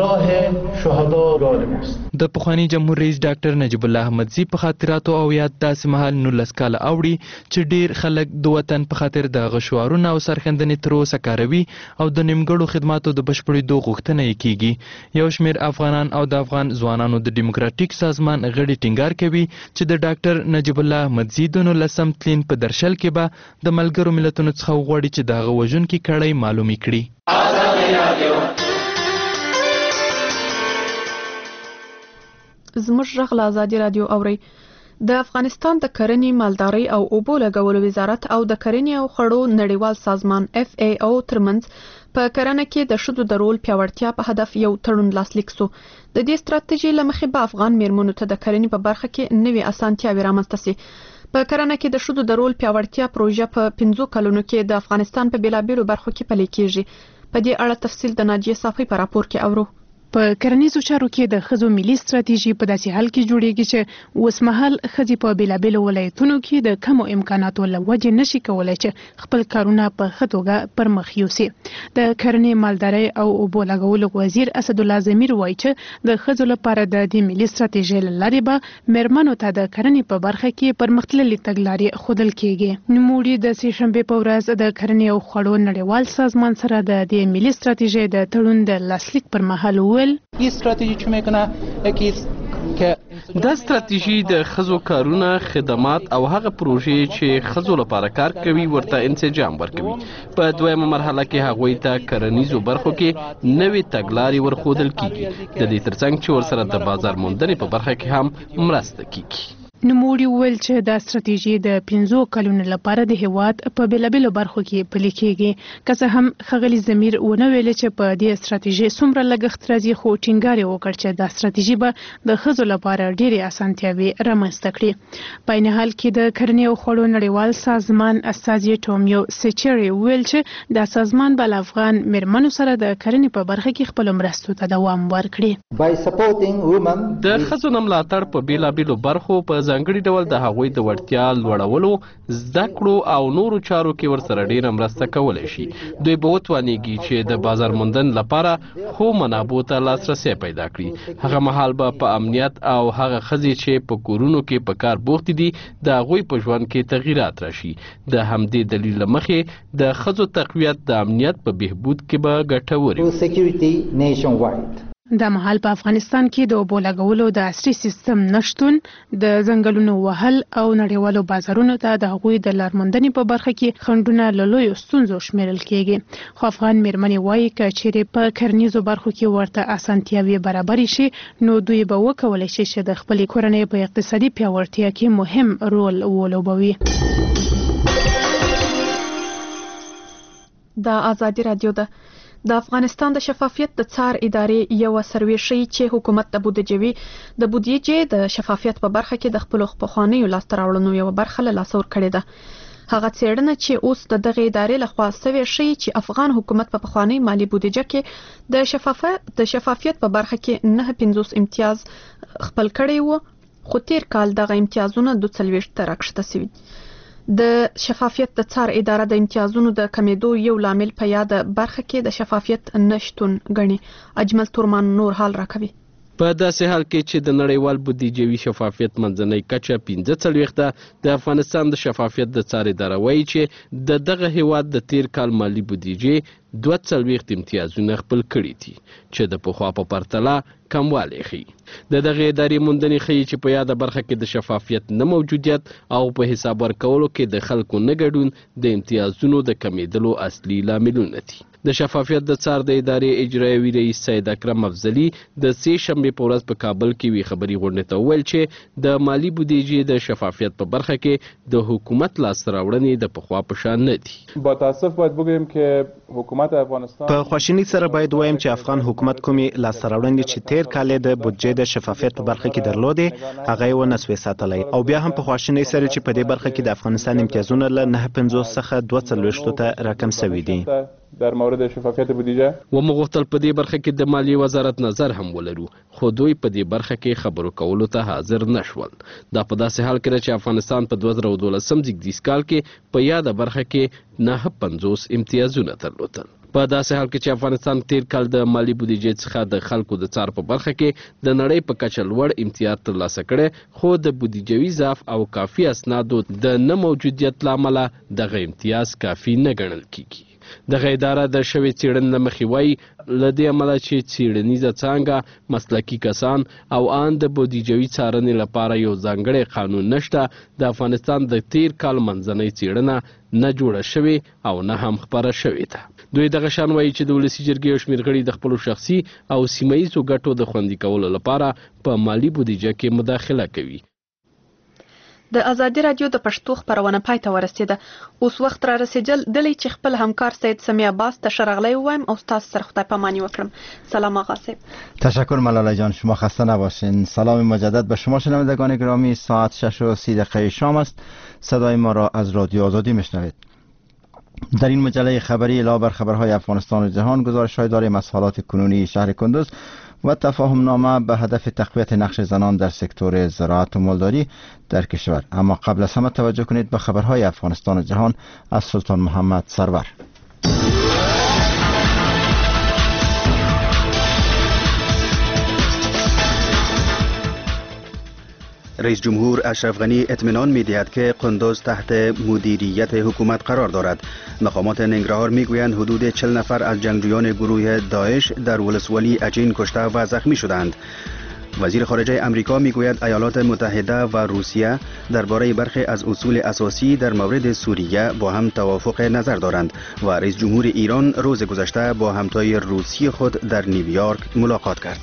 د پخواني جمهور رئیس ډاکټر نجیب الله احمدزي په خاطراتو او یاد داسې مهال نولس کاله اوړي چې ډېر خلک د وطن په خاطر د هغه شعارونه او سرښندنې تر اوسه کاروي او د نیمګړو خدماتو د بشپړېدو غوښتنه یې کیږي. یو شمېر افغانان او د افغان ځوانانو د ډیموکراتیک سازمان غړي ټینګار کوي چې د ډاکټر نجیب الله احمدزي د نولسم تلین په درشل کې به د ملګرو ملتونو څخه وغواړي چې د هغه وژونکي کړۍ معلومې کړي. زموږ غږ له ازادي راډیو اورئ. د افغانستان د کرنې مالدارۍ او اوبو لګولو وزارت او د کرنې او خړو نړیوال سازمان اف ای او ترمنځ په کرنه کې د ښځو د رول پیاوړتیا په هدف یو تړون لاسلیک سو. د دې ستراتیژي له مخې به افغان میرمنو ته د کرنې په برخه کې نوې اسانتیاوې رامنځته سي. په کرنه کې د ښځو د رول پیاوړتیا پروژه په پنځو کلونو کې د افغانستان په بیلابیلو برخو کې پلي کیږي. په دې اړه تفصیل د ناجیه صافی په راپور کې اورو. په کرنیزو چارو کې د ښځو ملي ستراتیژي په داسې حال کې جوړیږي چې اوسمهال ښځې په بیلابیلو ولایتونو کې د کمو امکاناتو له وجې نشي کولای چې خپل کارونه په ښه توګه پر مخ یوسي. د کرنې مالدارۍ او اوبو لګولو وزیر اسدالله ضمیر وایي چې د ښځو لپاره د دې ملي ستراتیژۍ له لارې به میرمنو ته د کرنې په برخه کې پرمختللې تګلارې ښودل کیږي. نوموړي د سې شنبې په ورځ د کرنې او خوړو نړیوال سازمان سره د دې ملي ستراتیژۍ د تړون د لاسلیک پر مهال وویل این استراتژی چه میکنه یکی که دا ستراتیژي د ښځو کارونه خدمات او هغه پروژې چې ښځو لپاره کار کوي ورته انسجام ورکوي. په دویمه مرحله کې هغوی ته کرنیزو برخو کې نوې تګلارې ورښودل کیږي د دې ترڅنګ چې ورسره د بازار موندنې په برخه کې هم مرسته کیږي. نوموړي وویل چې دا ستراتیژي د پنځو کلونو لپاره د هیواد په بیلابیلو برخو کې پلي کیږي. که څه هم ښاغلي ضمیر ونه ویلې چې په دې ستراتیژۍ څومره لګښت راځي خو ټینګار یې وکړ چې دا ستراتیژي به د ښځو لپاره ډېرې اسانتیاوې رامنځته کړي. په عین حال کې د کرنې او خوړو نړیوال سازمان استازي ټومیو سیچري ویل چې دا سازمان به له افغان میرمنو سره د کرنې په برخه کې خپلو مرستو ته دوام ورکړي. د ښځو نه ملاتړ په بیلابیلو برخو په ځانګړي ډول د هغوی د وړتیا لوړولو، زده کړو او نورو چارو کې ورسره ډیره مرسته کولی شي. دوی به وتوانیږي چې د بازار موندن لپاره خو منابعو ته لاسرسی پیدا کړي. هغه مهال به په امنیت او هغه ښځې چې په کورونو کې په کار بوختې دي د هغوی په ژوند کې تغییرات راشي. د همدې دلیل له مخې د ښځو تقویت د امنیت په بهبود کې به ګټور وي. دا مهال په افغانستان کې د اوبو لګولو د عصري سیستم نشتون، د ځنګلونو وهل او نړیوالو بازارونو ته د هغوی د لارموندنې په برخه کې خنډونه له لویو ستونزو شمیرل کیږي. خو افغان میرمنې وایي که چیرې په کرنیزو برخو کې ورته اسانتیاوې برابرې شي نو دوی به وکولی شي چې د خپلې کورنۍ په اقتصادي پیاوړتیا کې مهم رول ولوبوي. د ازادي راډیو ده. د افغانستان د شفافیت د څار ادارې یو سروې ښیي چې حکومت د بودیجوي د بودیجې د شفافیت په برخه کې د خپلو پخوانیو لاسته راوړنو یوه برخه له لاسه ورکړې ده. هغه څېړنه چې اوس د دغې ادارې لخوا سوې ښیي چې افغان حکومت په پخوانۍ مالي بودیجه کې د شفافیت د شفافیت په برخه کې نه پنځوس امتیاز خپل کړی و، خو تیر کال دغه امتیازونه دوه څلوېښت ته راکښته سوي. د شفافیت د څار اداره د امتیازونو د کمیدو یو لامل په یاد برخه کې د شفافیت نشتون ګڼي. اجمل تورمان نور حال راکوي. په داسې حال کې چې د نړیوال بودیجوي شفافیت منځنۍ کچه پنځه څلوېښت ده، د افغانستان د شفافیت د څار اداره وایي چې د دغه هیواد د تیر کال مالي بودیجې دوه څلوېښت امتیازونه خپل کړي دي چې د پخوا په پرتله کموالی ښیي. د دغې ادارې موندنې ښیي چې په یاده برخه کې د شفافیت نه موجودیت او په حساب ورکولو کې د خلکو نه ګډون د امتیازونو د کمیدلو اصلي لاملونه دي. د شفافیت د څار د ادارې اجرایوي رئیس سید اکرم افضلي د سې شنبې په ورځ په کابل کې وی خبري غونډې ته وویل چې د مالی بودیجې د شفافیت په برخه کې د حکومت لاسته راوړنې د پخوا په شان نه دي. با تاسف باید بگویم که حکومت افغانستان په خواشینی سره باید وایم چې افغان حکومت کومې لاسته راوړنې چې تیر کال د بودجې د شفافیت په برخه کې درلودې هغه یې ونه سوې ساتلی او بیا هم په خواشینی سره چې په دې برخه کې د افغانستان امتیازونه له نه پنځوس څخه دوه څلوېښتو ته راکم شوي دي. در مورد شفافیت بودیجه و مغوښتل په دې برخه کې د مالیې وزارت نظر هم ولرو خو دوی په دې برخه کې خبرو کولو ته حاضر نشول. دا په داسې حال کې چې افغانستان په دوه زره او دولسم زیږدیز کال کې په یاده برخه کې نه پنځوس امتیازونه درلودل. په داسې حال کې چې افغانستان تیر کال د مالی بودیجې څخه د خلکو د څار په برخه کې د نړۍ په کچه لوړ امتیاز ترلاسه کړی خو د بودیجوي ضعف او کافي اسنادو د نه موجودیت له امله دغه امتیاز کافي نه ګڼل کیږي. دغه اداره د شوې څېړنې له مخې وایي له دې امله چې څېړنیزه څانګه مسلکي کسان او ان د بودیجوي څارنې لپاره یو ځانګړی قانون نشته د افغانستان د تیر کال منځنۍ څېړنه نه جوړه شوې او نه هم خپره شوې ده. دوی دغه شان وایي چې د ولسي جرګې یو شمېر غړي د خپلو شخصي او سیمه ییزو ګټو د خوندي کولو لپاره په مالي بودیجه کې مداخله کوي. د ازادي رادیو د پښتو خبرونه پای ته ورسیده. اوس وخت را رسیدل دلی چې خپل همکار سید سمی عباس ته شرغلی وایم او تاسو سره خدای پامانی وکړم. سلام آقا صاحب. تشکر ملاله جان، شما خسته نباشین. سلام مجدد به شما شنوندگان گرامی. ساعت شش و سی دقیقه شام است. صدای ما را از رادیو آزادی میشنوید. در این مجله خبری علاوه بر خبرهای افغانستان و جهان گزارش‌های داریم از حالات کنونی شهر کندوز و تفاهم نامه به هدف تقویت نقش زنان در سکتور زراعت و مالداری در کشور. اما قبل از همه توجه کنید به خبرهای افغانستان و جهان از سلطان محمد سرور. رئیس جمهور اشرف غنی اطمینان می‌دهد که قندوز تحت مدیریت حکومت قرار دارد. مقامات ننگرهار میگویند حدود چهل نفر از جنگجویان گروه داعش در ولسوالی اچین کشته و زخمی شدند. وزیر خارجه امریکا میگوید ایالات متحده و روسیه درباره برخی از اصول اساسی در مورد سوریه با هم توافق نظر دارند و رئیس جمهور ایران روز گذشته با همتای روسی خود در نیویورک ملاقات کرد.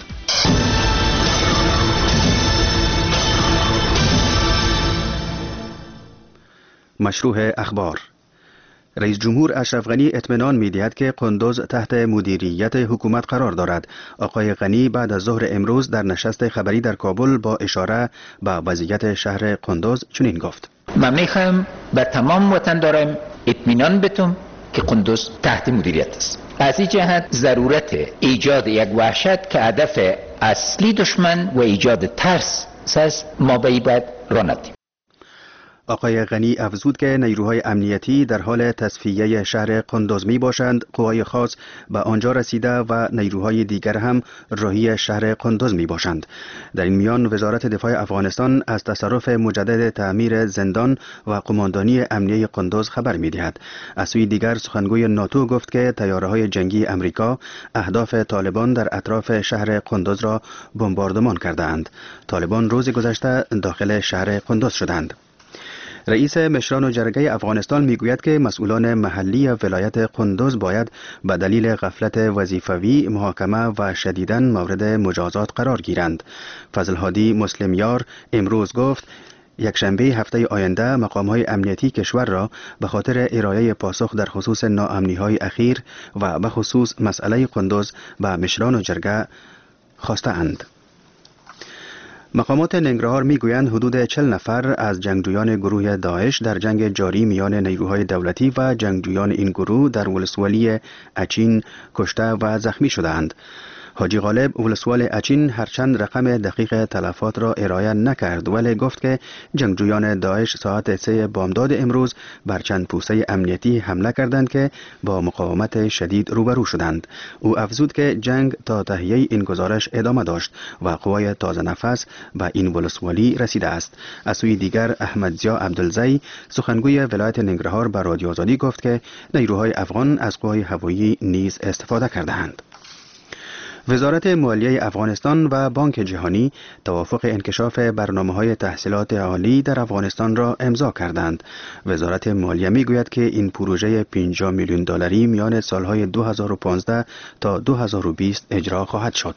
مشروع اخبار. رئیس جمهور اشرف غنی اطمینان می‌دهد که قندوز تحت مدیریت حکومت قرار دارد. آقای غنی بعد از ظهر امروز در نشست خبری در کابل با اشاره به وضعیت شهر قندوز چنین گفت: من می‌خواهم به تمام وطنداران اطمینان بدم که قندوز تحت مدیریت است. از این جهت ضرورت ایجاد یک وحشت که هدف اصلی دشمن و ایجاد ترس است ما به این باید راه ندهیم. آقای غنی افزود که نیروهای امنیتی در حال تصفیه شهر قندوز می باشند. قوای خاص به آنجا رسیده و نیروهای دیگر هم راهی شهر قندوز می باشند. در این میان وزارت دفاع افغانستان از تصرف مجدد تعمیر زندان و قماندانی امنیه قندوز خبر می دهد. از سوی دیگر سخنگوی ناتو گفت که طیاره‌های جنگی امریکا اهداف طالبان در اطراف شهر قندوز را بمباردمان کردند. طالبان روز گذشته داخل شهر قندوز شدند. رئیس مشران جرگه افغانستان میگوید که مسئولان محلی ولایت قندوز باید به دلیل غفلت وظیفوی محاکمه و شدیداً مورد مجازات قرار گیرند. فضل هادی مسلمیار امروز گفت یکشنبه هفته آینده مقام‌های امنیتی کشور را به خاطر ارائه پاسخ در خصوص ناامنی‌های اخیر و به خصوص مسئله قندوز به مشران جرگه خواسته‌اند. مقامات ننگرهار میگویند حدود چهل نفر از جنگجویان گروه داعش در جنگ جاری میان نیروهای دولتی و جنگجویان این گروه در ولسوالی اچین کشته و زخمی شدند. حاجی غالب ولسوال اچین هرچند رقم دقیق تلفات را ارائه نکرد ولی گفت که جنگجویان داعش ساعت سه بامداد امروز بر چند پوسته امنیتی حمله کردند که با مقاومت شدید روبرو شدند. او افزود که جنگ تا تهیه این گزارش ادامه داشت و قوای تازه نفس به این ولسوالی رسیده است. از سوی دیگر احمد ضیا عبدالزی سخنگوی ولایت ننگرهار به رادیو آزادی گفت که نیروهای افغان از قوای هوایی نیز استفاده کردند. وزارت مالیه افغانستان و بانک جهانی توافق انکشاف برنامه‌های تحصیلات عالی در افغانستان را امضا کردند. وزارت مالیه میگوید که این پروژه پنجاه میلیون دلاری میان سالهای دو هزار و پانزده تا دو هزار و بیست اجرا خواهد شد.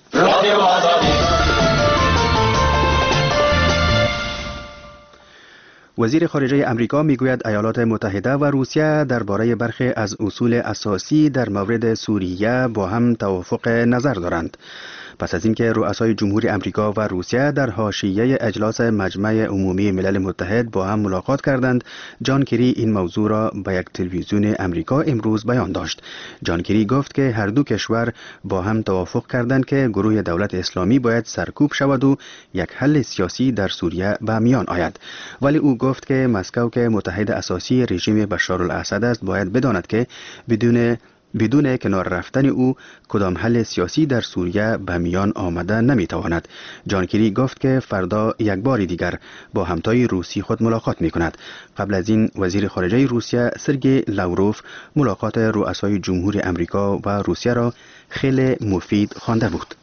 وزیر خارجه امریکا میگوید ایالات متحده و روسیه درباره برخی از اصول اساسی در مورد سوریه با هم توافق نظر دارند. پس از اینکه رؤسای جمهوری امریکا و روسیه در حاشیه اجلاس مجمع عمومی ملل متحد با هم ملاقات کردند، جان کری این موضوع را به یک تلویزیون امریکا امروز بیان داشت. جان کری گفت که هر دو کشور با هم توافق کردند که گروه دولت اسلامی باید سرکوب شود و یک حل سیاسی در سوریه به میان آید. ولی او گفت که مسکو که متحد اساسی رژیم بشار الاسد است باید بداند که بدون بدون کنار رفتن او کدام حل سیاسی در سوریه به میان آمده نمیتواند. جان کری گفت که فردا یک بار دیگر با همتای روسی خود ملاقات می کند. قبل از این وزیر خارجه روسیه سرگئی لاوروف ملاقات رؤسای جمهوری امریکا و روسیه را خیلی مفید خوانده بود.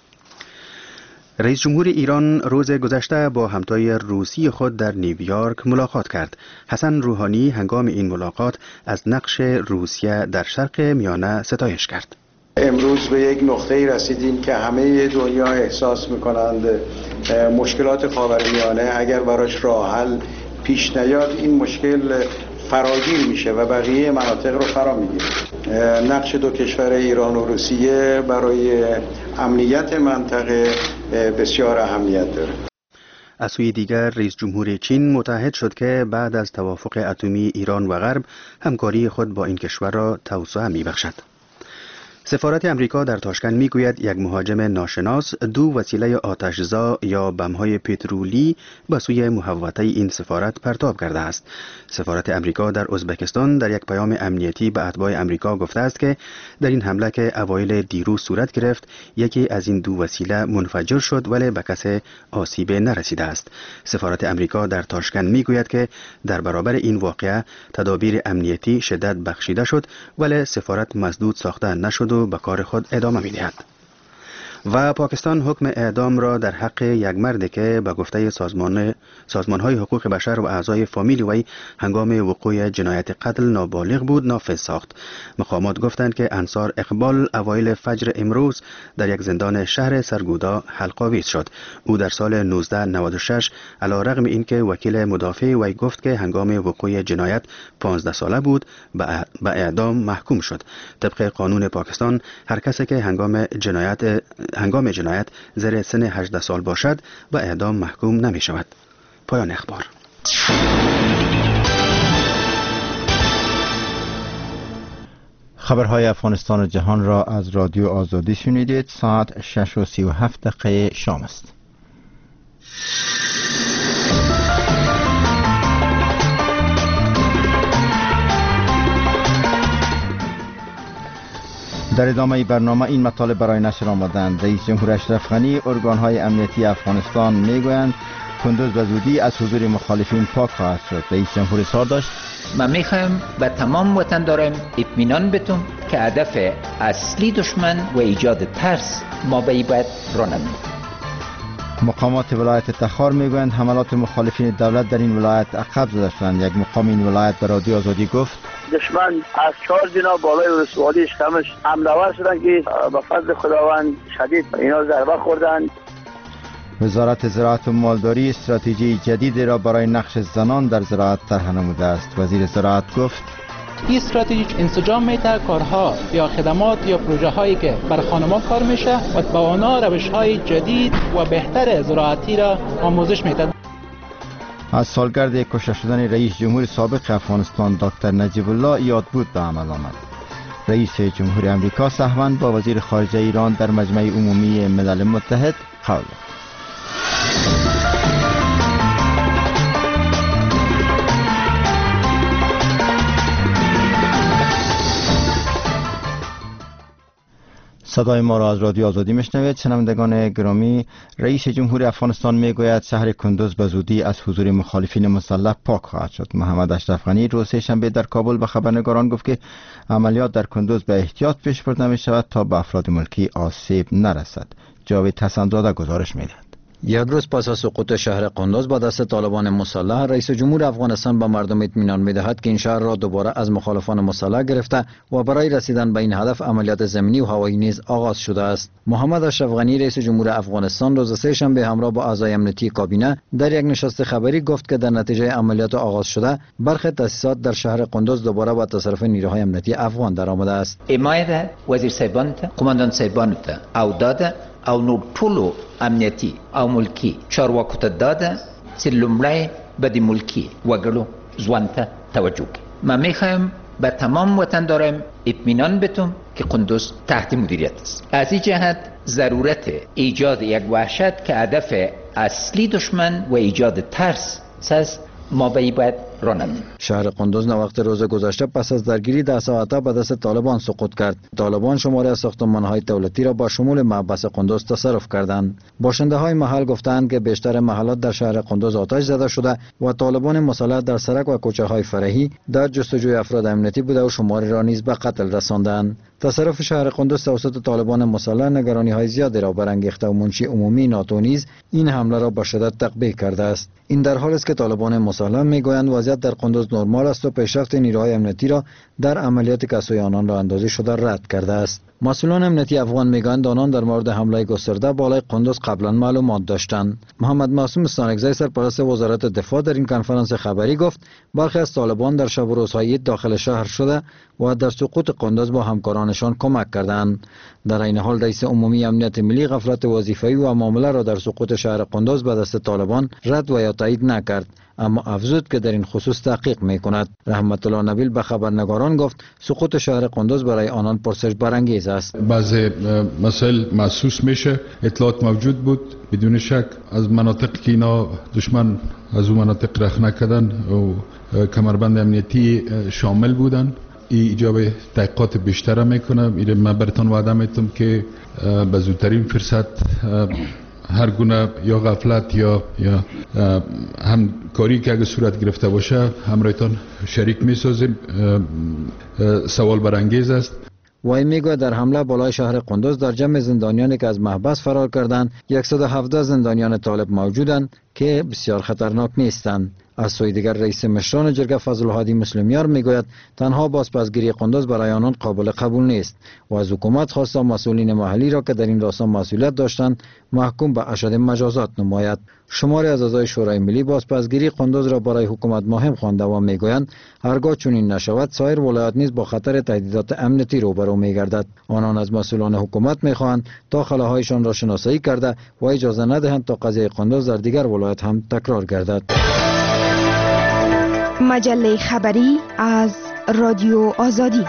رئیس جمهور ایران روز گذشته با همتای روسی خود در نیویورک ملاقات کرد. حسن روحانی هنگام این ملاقات از نقش روسیه در شرق میانه ستایش کرد. امروز به یک نقطه‌ای رسیدیم که همه دنیا احساس می‌کنند مشکلات خاورمیانه اگر براش راه حل پیش نیاد این مشکل فراگیر میشه و بقیه مناطق رو فرا میگیره. نقش دو کشور ایران و روسیه برای امنیت منطقه بسیار اهمیت داره. از سوی دیگر رئیس جمهور چین متحد شد که بعد از توافق اتمی ایران و غرب همکاری خود با این کشور را توسعه میبخشد. سفارت امریکا در تاشکند میگوید یک مهاجم ناشناس دو وسیله آتشزا یا بم‌های پترولی به سوی محوطه این سفارت پرتاب کرده است. سفارت امریکا در ازبکستان در یک پیام امنیتی به اتباع امریکا گفته است که در این حمله که اوایل دیروز صورت گرفت یکی از این دو وسیله منفجر شد ولی به کسی آسیب نرسیده است. سفارت امریکا در تاشکند میگوید که در برابر این واقعه تدابیر امنیتی شدت بخشیده شد ولی سفارت مسدود ساخته نشد و به کار خود ادامه می‌دهد. و پاکستان حکم اعدام را در حق یک مرد که به گفته سازمان سازمان‌های حقوق بشر و اعضای فامیل وی هنگام وقوع جنایت قتل نابالغ بود نافذ ساخت. مقامات گفتند که انصار اقبال اوایل فجر امروز در یک زندان شهر سرگودا حلق‌آویز شد. او در سال نوزده نود و شش علیرغم اینکه وکیل مدافع وی گفت که هنگام وقوع جنایت پانزده ساله بود به اعدام محکوم شد. طبق قانون پاکستان هر کسی که هنگام جنایت هنگام جنایت زیر سن هجده سال باشد به اعدام محکوم نمی شود. پایان اخبار. خبرهای افغانستان و جهان را از رادیو آزادی شنیدید. ساعت شش و سی و هفت دقیقه شام است. در ادامه برنامه این مطالب برای نشر آمدند. رئیس جمهور اشرف غنی ارگانهای امنیتی افغانستان میگویند کندوز به زودی از حضور مخالفین پاک خواهد شد. رئیس جمهور اظهار داشت من میخوایم به تمام وطنداران اطمینان بدم که هدف اصلی دشمن و ایجاد ترس ما به این باید را نمید. مقامات ولایت تخار میگویند حملات مخالفین دولت در این ولایت عقب زده شدند. یک مقام این ولایت به رادیو آزادی گفت دشمن از چهار دینا بالای ولسوالیش کمش حمله‌آور شدن که به فضل خداوند شدید اینا ضربه خوردن. وزارت زراعت و مالداری استراتژی جدیدی را برای نقش زنان در زراعت طرح نموده است. وزیر زراعت گفت این استراتژی انسجام میده کارها یا خدمات یا پروژه هایی که بر خانمان کار میشه و با آنها روش های جدید و بهتر زراعتی را آموزش میده. از سالگرد کشته شدن رئیس جمهور سابق افغانستان دکتر نجیب الله یاد بود به عمل آمد. رئیس جمهور امریکا سهواً با وزیر خارجه ایران در مجمع عمومی ملل متحد قول داد. صدای ما را از رادیو آزادی میشنوید. شنوندگان گرامی، رئیس جمهور افغانستان میگوید شهر کندوز به زودی از حضور مخالفین مسلح پاک خواهد شد. محمد اشرف غنی روز سه‌شنبه در کابل به خبرنگاران گفت که عملیات در کندوز به احتیاط پیش برده می شود تا به افراد ملکی آسیب نرسد. جاوید حسن‌زاده گزارش می‌دهد. یک روز پس از سقوط شهر قندوز با دست طالبان مسلح، رئیس جمهور افغانستان به مردم اطمینان می‌دهد که این شهر را دوباره از مخالفان مسلح گرفته و برای رسیدن به این هدف عملیات زمینی و هوایی نیز آغاز شده است. محمد اشرف غنی رئیس جمهور افغانستان روز سه‌شنبه همراه با اعضای امنیتی کابینه در یک نشست خبری گفت که در نتیجه عملیات آغاز شده برخی تأسیسات در شهر قندوز دوباره به تصرف نیروهای امنیتی افغان درآمده است. حمایت وزیر صاحبان ته، قماندان صاحبان ته او داده او نور ټولو امنیتي او ملکی چارواکو ته داده چې لومړی به د ملکی وګړو ژوند ته توجه کوي. من میخوایم به تمام وطنداران اطمینان بدم که قندوز تحت مدیریت است. از این جهت ضرورت ایجاد یک وحشت که هدف اصلی دشمن و ایجاد ترس است ما به باید رانندیم. شهر قندوز وقت روز گذشته پس از درگیری ده ساعته به دست طالبان سقوط کرد. طالبان شماری از ساختمان‌های دولتی را با شمول محبس قندوز تصرف کردند. باشنده‌های محل گفتند که بیشتر محلات در شهر قندوز آتش زده شده و طالبان مسلح در سرک و کوچه‌های فرعی در جستجوی افراد امنیتی بوده و شماری را نیز به قتل رساندند. تصرف شهر قندوز توسط طالبان مسلح نگرانی‌های زیادی را برانگیخته و منشی عمومی ناتو نیز این حمله را با شدت تقبیح کرده است. این در حالی است که طالبان مسلح میگویند وضعیت در قندوز نرمال است و پیشرفت نیروهای امنیتی را در عملیات که سوی آنان را اندازی شده رد کرده است. مسئولان امنیتی افغان میگویند آنان در مورد حمله گسترده بالای قندوز قبلا معلومات داشتند. محمد معصوم استانکزی سرپرست وزارت دفاع در این کنفرانس خبری گفت برخی از طالبان در شب و روزهای داخل شهر شده و در سقوط قندوز با همکارانشان کمک کردند. در این حال رئیس عمومی امنیت ملی غفلت وظیفه‌ای و معامله را در سقوط شهر قندوز به دست طالبان رد و یا تایید نکرد، اما افزود که در این خصوص تحقیق میکند. رحمت الله نبیل به خبرنگاران گفت سقوط شهر قندوز برای آنان پرسش برانگیز است. بعضی مسائل محسوس میشه، اطلاعات موجود بود بدون شک از مناطق که اینا دشمن از اون مناطق رخ نکردن و کمربند امنیتی شامل بودن. این ایجاب تحقیقات بیشتر میکنه. میره من براتون وعده میتونم که به زودترین فرصت هر گونه یا غفلت یا یا هم کاری که اگه صورت گرفته باشه همراهتان شریک میسازیم. سوال برانگیز است. وی میگوید در حمله بالای شهر قندوز در جمع زندانیانی که از محبس فرار کردند صد و هفده زندانیان طالب موجودند که بسیار خطرناک نیستند. از سوی دیگر رئیس مشران جرگه فضل الهادی مسلمیار میگوید تنها بازپسگیری قندوز برای آنان قابل قبول نیست و از حکومت خواسته مسئولین محلی را که در این راستا مسئولیت داشتند محکوم به اشد مجازات نماید. شماری از اعضای شورای ملی بازپسگیری قندوز را برای حکومت مهم خوانده و میگویند هرگاه چنین نشود سایر ولایات نیز با خطر تهدیدات امنیتی روبرو میگردد. آنان از مسئولان حکومت میخواهند تا خلاهایشان را شناسایی کرده و اجازه ندهند تا قضیه قندوز در دیگر ولایات هم تکرار گردد. مجله خبری از رادیو آزادی.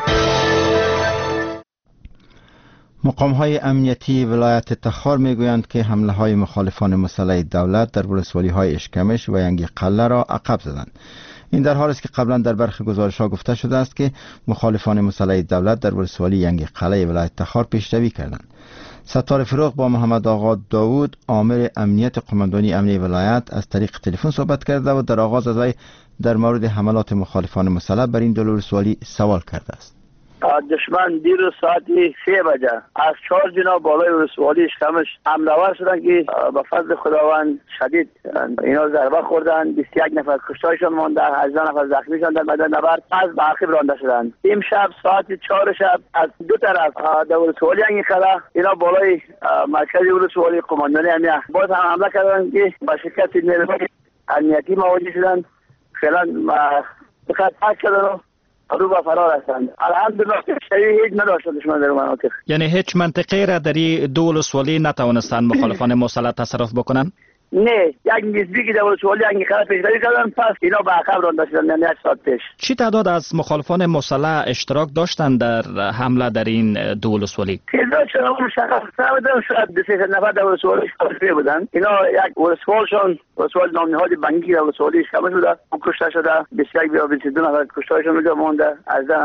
مقام‌های امنیتی ولایت تخار میگویند که حمله های مخالفان مسلح دولت در ولسوالی های اشکمش و ینگی قله را عقب زدند. این در حالی است که قبلا در برخی گزارش‌ها گفته شده است که مخالفان مسلح دولت در ولسوالی ینگی قله ولایت تخار پیشروی کردند. ستار فروغ با محمد آقا داوود عامل امنیت قماندانی امنیتی ولایت از طریق تلفن صحبت کرده و در آغاز از وی در مورد حملات مخالفان مسلح بر این دو ولسوالی سوال کرده است. دشمن دیروز ساعت سه بجه از چهار جنا بالای ولسوالی اشکمش حمله ور شدن که به فضل خداوند شدید اینا ضربه خوردن. بیست و یک نفر کشتارشان مانده، هجده نفر زخمی شدن در میدان نبرد از برخی رانده شدن. امشب ساعت چهار شب از دو طرف در ولسوالی انگی قلعه اینا بالای مرکز ولسوالی قماندانی امنیت باز هم حمله کردن که با شرکت نیروهای امنیتی مواجه شدن. فعلا دقت پاک کردن رو به فرار هستند. الحمدلله شیعی هیچ نداشته دشمن در مناطق. یعنی هیچ منطقه را در دو ولسوالی نتوانستند مخالفان مسلح تصرف بکنن؟ نه، یک نسبی که در ولسوالی انگی قلعه پیشروی کردن پس اینا به عقب رانده شدن. یعنی یک ساعت پیش. چی تعداد از مخالفان مسلح اشتراک داشتند در حمله در این دو ولسوالی؟ تعداد شما مشخص نبودن، شاید دو سه نفر در ولسوالی اشتراک بودن. اینا یک ولسوالشون ولسوال نامنهاد بنگی که در ولسوالی اشتراک بوده، کشته شده. بیست و یک یا بیست و دو نفر کشتارشون اونجا مونده، هجده نفر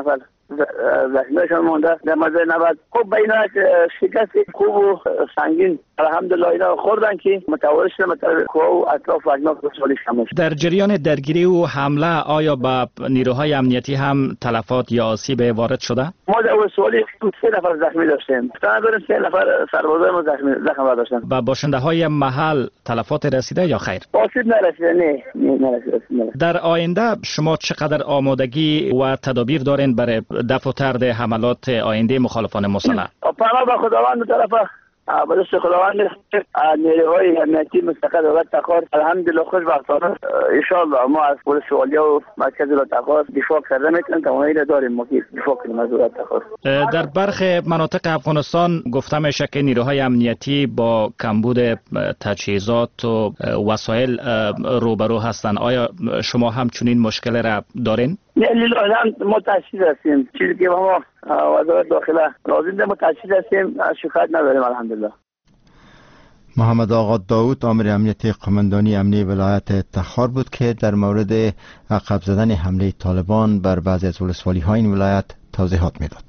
زخمیشان مانده در مزه نبرد. خب به اینا شکست خوب و سنگین الحمدلله اینا خوردن که متوارد شده متوارد کوه و اطراف و اجناق رسوالی شمش. در جریان درگیری و حمله آیا به نیروهای امنیتی هم تلفات یا آسیب وارد شده؟ ما در رسوالی سه نفر زخمی داشتیم. تنها سه نفر سربازای ما زخمی زخم داشتن. و باشنده های محل تلفات رسیده یا خیر؟ آسیب نرسیده. نه نه نرسیده. در آینده شما چقدر آمادگی و تدابیر دارین برای دفع و طرد حملات آینده مخالفان مسلح؟ پناه به خداوند طرفه به دست خداوند نیروهای امنیتی مستقل دولت تخار الحمدلله خوشبختانه ان شاء الله ما از پلیس والیا و مرکز دولت تخار دفاع کرده میتونیم توانایی داریم ما که دفاع کنیم از دولت تخار. در برخی مناطق افغانستان گفته میشه که نیروهای امنیتی با کمبود تجهیزات و وسایل روبرو هستند. آیا شما هم چنین مشکل را دارین؟ نه لیلا ما تشخیص هستیم چیزی که ما وزارت داخله لازم ده ما تشخیص هستیم شکایت نداریم الحمدلله. محمد آقا داود آمر امنیتی قماندانی امنی ولایت تخار بود که در مورد عقب زدن حمله طالبان بر بعضی از ولسوالی های این ولایت توضیحات میداد.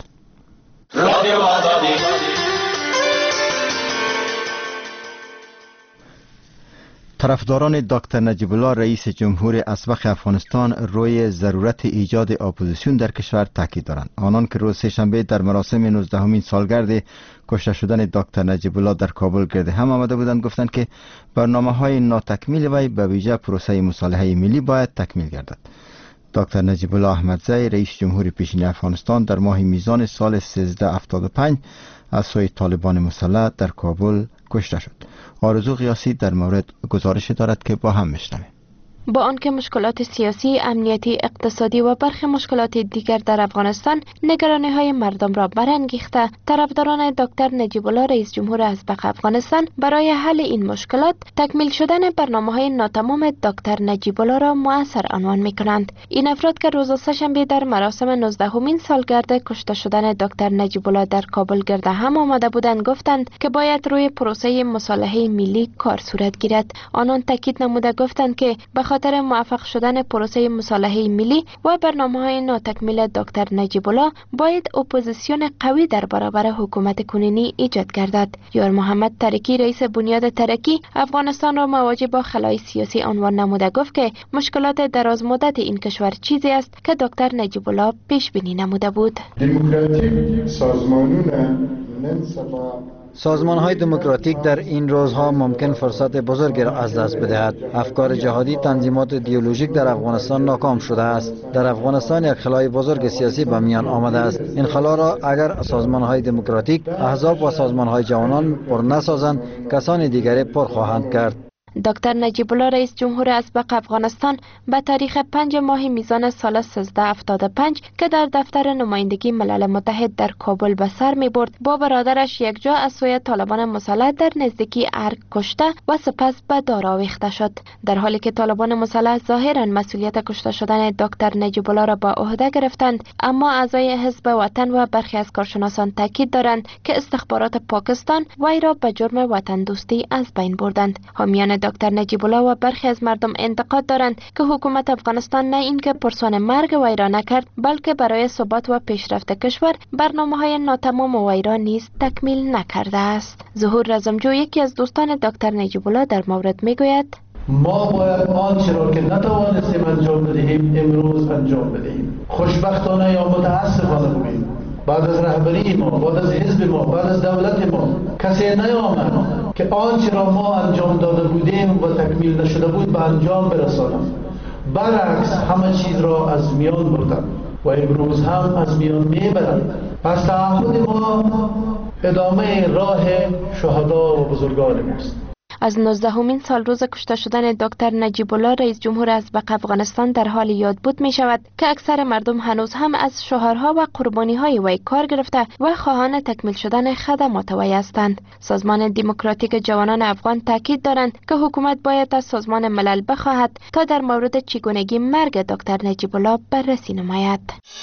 طرفداران دکتر نجیب الله رئیس جمهور اسبق افغانستان روی ضرورت ایجاد اپوزیسیون در کشور تاکید دارند. آنان که روز سه‌شنبه در مراسم نوزدهمین سالگرد کشته شدن دکتر نجیب الله در کابل گرد هم آمده بودند گفتند که برنامه‌های ناتکمیل وی به ویژه پروسه مصالحه ملی باید تکمیل گردد. دکتر نجیب الله احمدزی رئیس جمهور پیشین افغانستان در ماه میزان سال سیزده هفتاد و پنج از سوی طالبان مسلح در کابل کشته شد. آرزو قیاسی در مورد گزارش دارد که با هم میشنویم. با آنکه مشکلات سیاسی، امنیتی، اقتصادی و برخی مشکلات دیگر در افغانستان نگرانی های مردم را برانگیخته، طرفداران دکتر نجیب الله رئیس جمهور اسبق افغانستان برای حل این مشکلات تکمیل شدن برنامه‌های ناتمام دکتر نجیب الله را مؤثر عنوان می‌کنند. این افراد که روز سه‌شنبه در مراسم نوزدهمین سالگرد کشته شدن دکتر نجیب الله در کابل گرد هم آمده بودند گفتند که باید روی پروسه مصالحه ملی کار صورت گیرد. آنان تاکید نموده گفتند که به خاطر موفق شدن پروسه مصالحه ملی و برنامه‌های ناتکمیل دکتر نجیب الله باید اپوزیسیون قوی در برابر حکومت کنونی ایجاد گردد. یار محمد ترکی رئیس بنیاد ترکی افغانستان را مواجه با خلای سیاسی عنوان نموده گفت که مشکلات دراز مدت این کشور چیزی است که دکتر نجیب الله پیش بینی نموده بود. دموکراتیک سازمانونه ننسبا سازمان های دموکراتیک در این روزها ممکن فرصت بزرگی را از دست بدهد. افکار جهادی، تنظیمات ایدئولوژیک در افغانستان ناکام شده است. در افغانستان یک خلای بزرگ سیاسی به میان آمده است. این خلا را اگر سازمان های دموکراتیک، احزاب و سازمان های جوانان پر نسازند، کسان دیگری پر خواهند کرد. دکتر نجیب الله رئیس جمهور اسبق افغانستان به تاریخ پنج ماه میزان سال سیزده هفتاد و پنج که در دفتر نمایندگی ملل متحد در کابل به سر می برد با برادرش یک جا از سوی طالبان مسلح در نزدیکی ارگ کشته و سپس به دار آویخته شد. در حالی که طالبان مسلح ظاهرا مسئولیت کشته شدن دکتر نجیب الله را به عهده گرفتند، اما اعضای حزب وطن و برخی از کارشناسان تاکید دارند که استخبارات پاکستان وی را به جرم وطن دوستی از بین بردند. حامیان دکتر نجیب الله و برخی از مردم انتقاد دارند که حکومت افغانستان نه اینکه پرسان مرگ وی را نکرد، بلکه برای ثبات و پیشرفت کشور برنامه‌های ناتمام وی را نیز تکمیل نکرده است. ظهور رزمجو یکی از دوستان دکتر نجیب الله در مورد میگوید: ما باید آنچه را که نتوانستیم انجام بدهیم امروز انجام بدهیم. خوشبختانه یا متاسفانه بگوییم بعد از رهبری ما، بعد از حزب ما، بعد از دولت ما کسی نیامد که آنچه را ما انجام داده بودیم و تکمیل نشده بود به انجام برسانم. برعکس همه چیز را از میان بردم و امروز هم از میان میبرم. پس تعهد ما ادامه راه شهدا و بزرگان ماست. از نوزدهمین سال روز کشته شدن دکتر نجیب الله رئیس جمهور اسبق افغانستان در حال یاد بود می شود که اکثر مردم هنوز هم از شعارها و قربانی‌های وی کار گرفته و خواهان تکمیل شدن خدمات وی هستند. سازمان دموکراتیک جوانان افغان تاکید دارند که حکومت باید از سازمان ملل بخواهد تا در مورد چگونگی مرگ دکتر نجیب الله بررسی نماید.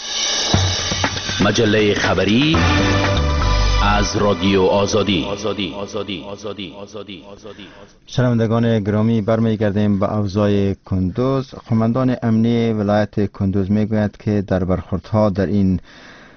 مجله خبری از رادیو آزادی. آزادی آزادی آزادی آزادی آزادی. شنوندگان گرامی، برمیگردیم به اوضاع کندوز. قماندان امنی ولایت کندوز میگوید که در برخوردها در این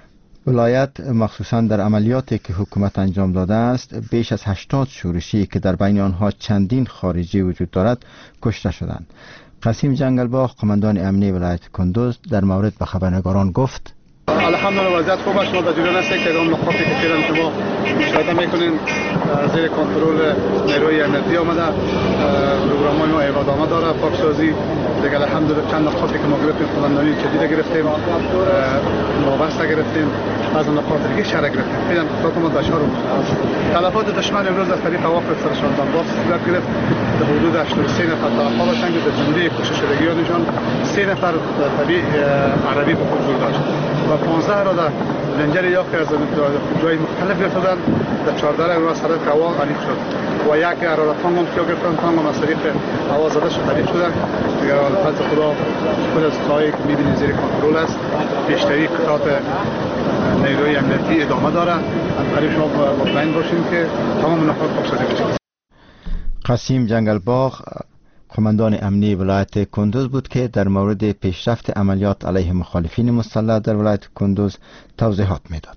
ولایت مخصوصا در عملیاتی که حکومت انجام داده است بیش از هشتاد شورشی که در بین آنها چندین خارجی وجود دارد کشته شدند. قاسم جنگلباغ قماندان امنی ولایت کندوز در مورد به خبرنگاران گفت: الحمدلله وضعیت خوب است. ما در جریان هستیم که اون نقاطی که فعلا شما مشاهده میکنین زیر کنترل نیروی امنیتی آمده، پروگرام‌های ما اقدامه داره، پاکسازی دیگه الحمدلله چند نقاطی که ما گرفتیم قماندانی جدید گرفتیم، وابسته گرفتیم، از نقاط دیگه شهر گرفتیم. فعلا نقاط ما در شهر تلفات دشمن امروز از طریق واقع سرشان دانباس صورت گرفت. در حدود هشتاد و سه نفر تلفات داشتن که در جمله کشته شدگیانشان سه نفر طبیعی عربی به حضور داشت و پانزده را در لنجر یا که از جای مختلف گرفتن. در چهارده را از طریق هوا غلیق شد و یک ارادت تانگ هم که گرفتن، تانگ هم از طریق هوا زده شد غلیق شدن. دیگر فضل خدا خود از تایی که میبینید زیر کنترل است. بیشتری قطعات نیروی امنیتی ادامه داره. قریب شما مطمئن باشیم که تمام نقاط پاکسازی بشه. قاسم جنگلباغ قماندان امنی ولایت کندوز بود که در مورد پیشرفت عملیات علیه مخالفین مسلح در ولایت کندوز توضیحات میداد.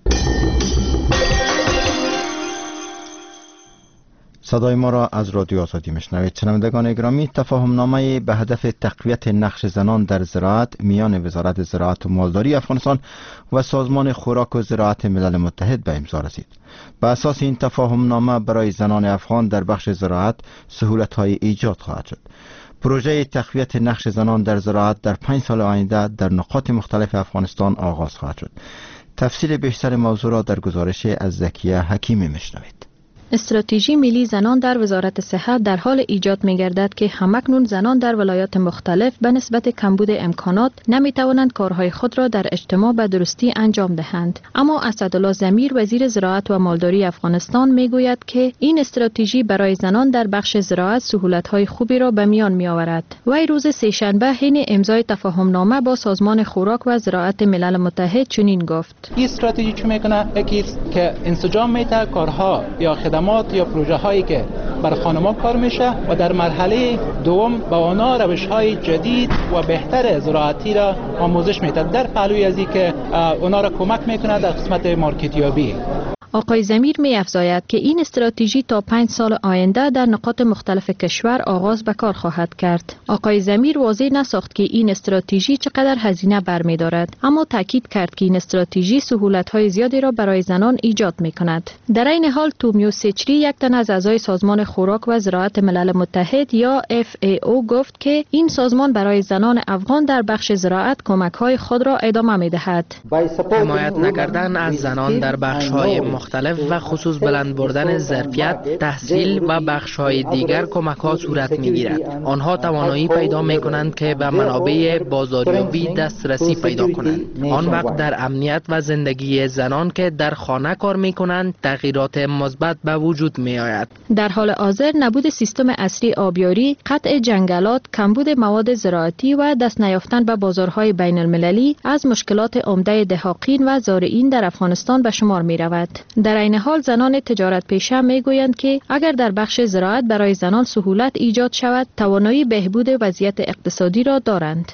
صدای ما را از رادیو آزادی میشنوید. شنوندگان گرامی، تفاهم نامه به هدف تقویت نقش زنان در زراعت میان وزارت زراعت و مالداری افغانستان و سازمان خوراک و زراعت ملل متحد به امضا رسید. به اساس این تفاهم نامه برای زنان افغان در بخش زراعت سهولت‌های ایجاد خواهد شد. پروژه تقویت نقش زنان در زراعت در پنج سال آینده در نقاط مختلف افغانستان آغاز خواهد شد. تفصیل بیشتر موضوع را در گزارش از زکیه حکیمی میشنوید. استراتژی ملی زنان در وزارت صحت در حال ایجاد می‌گردد که همکنون زنان در ولایات مختلف به نسبت کمبود امکانات نمی‌توانند کارهای خود را در اجتماع به درستی انجام دهند. اما اسدالله ضمیر وزیر زراعت و مالداری افغانستان می‌گوید که این استراتژی برای زنان در بخش زراعت سهولت‌های خوبی را به میان می‌آورد. وی روز سه‌شنبه حین امضای تفاهم‌نامه با سازمان خوراک و زراعت ملل متحد چنین گفت: این استراتژی چه می‌کنه؟ یکی که انسجام می‌ده کارها یا خدمات یا پروژه هایی که بر خانم‌ها کار میشه و در مرحله دوم با آنها روش‌های جدید و بهتر زراعتی را آموزش میده در پهلوی از این که اونا را کمک میکنه در قسمت مارکتیابی. آقای ضمیر می افزاید که این استراتژی تا پنج سال آینده در نقاط مختلف کشور آغاز به کار خواهد کرد. آقای ضمیر واضح نساخت که این استراتژی چقدر هزینه برمی دارد، اما تاکید کرد که این استراتژی سهولت‌های زیادی را برای زنان ایجاد می کند. در این حال تومیو سچری، یک تن از اعضای سازمان خوراک و زراعت ملل متحد یا اف ای او گفت که این سازمان برای زنان افغان در بخش زراعت کمک‌های خود را ادامه می دهد. حمایت نکردن از زنان در بخش‌های مختلف و خصوص بلند بردن ظرفیت، تحصیل و بخش‌های دیگر کمک‌ها صورت می‌گیرد. آنها توانایی پیدا می‌کنند که به منابع بازاریابی دسترسی پیدا کنند. آن وقت در امنیت و زندگی زنان که در خانه کار می‌کنند تغییرات مثبت به وجود می‌آید. در حال حاضر نبود سیستم اصلی آبیاری، قطع جنگلات، کمبود مواد زراعتی و دست نیافتن به بازارهای بین‌المللی از مشکلات عمده دهقان و زارعین در افغانستان به شمار می‌رود. در این حال زنان تجارت پیشه میگویند که اگر در بخش زراعت برای زنان سهولت ایجاد شود، توانایی بهبود وضعیت اقتصادی را دارند.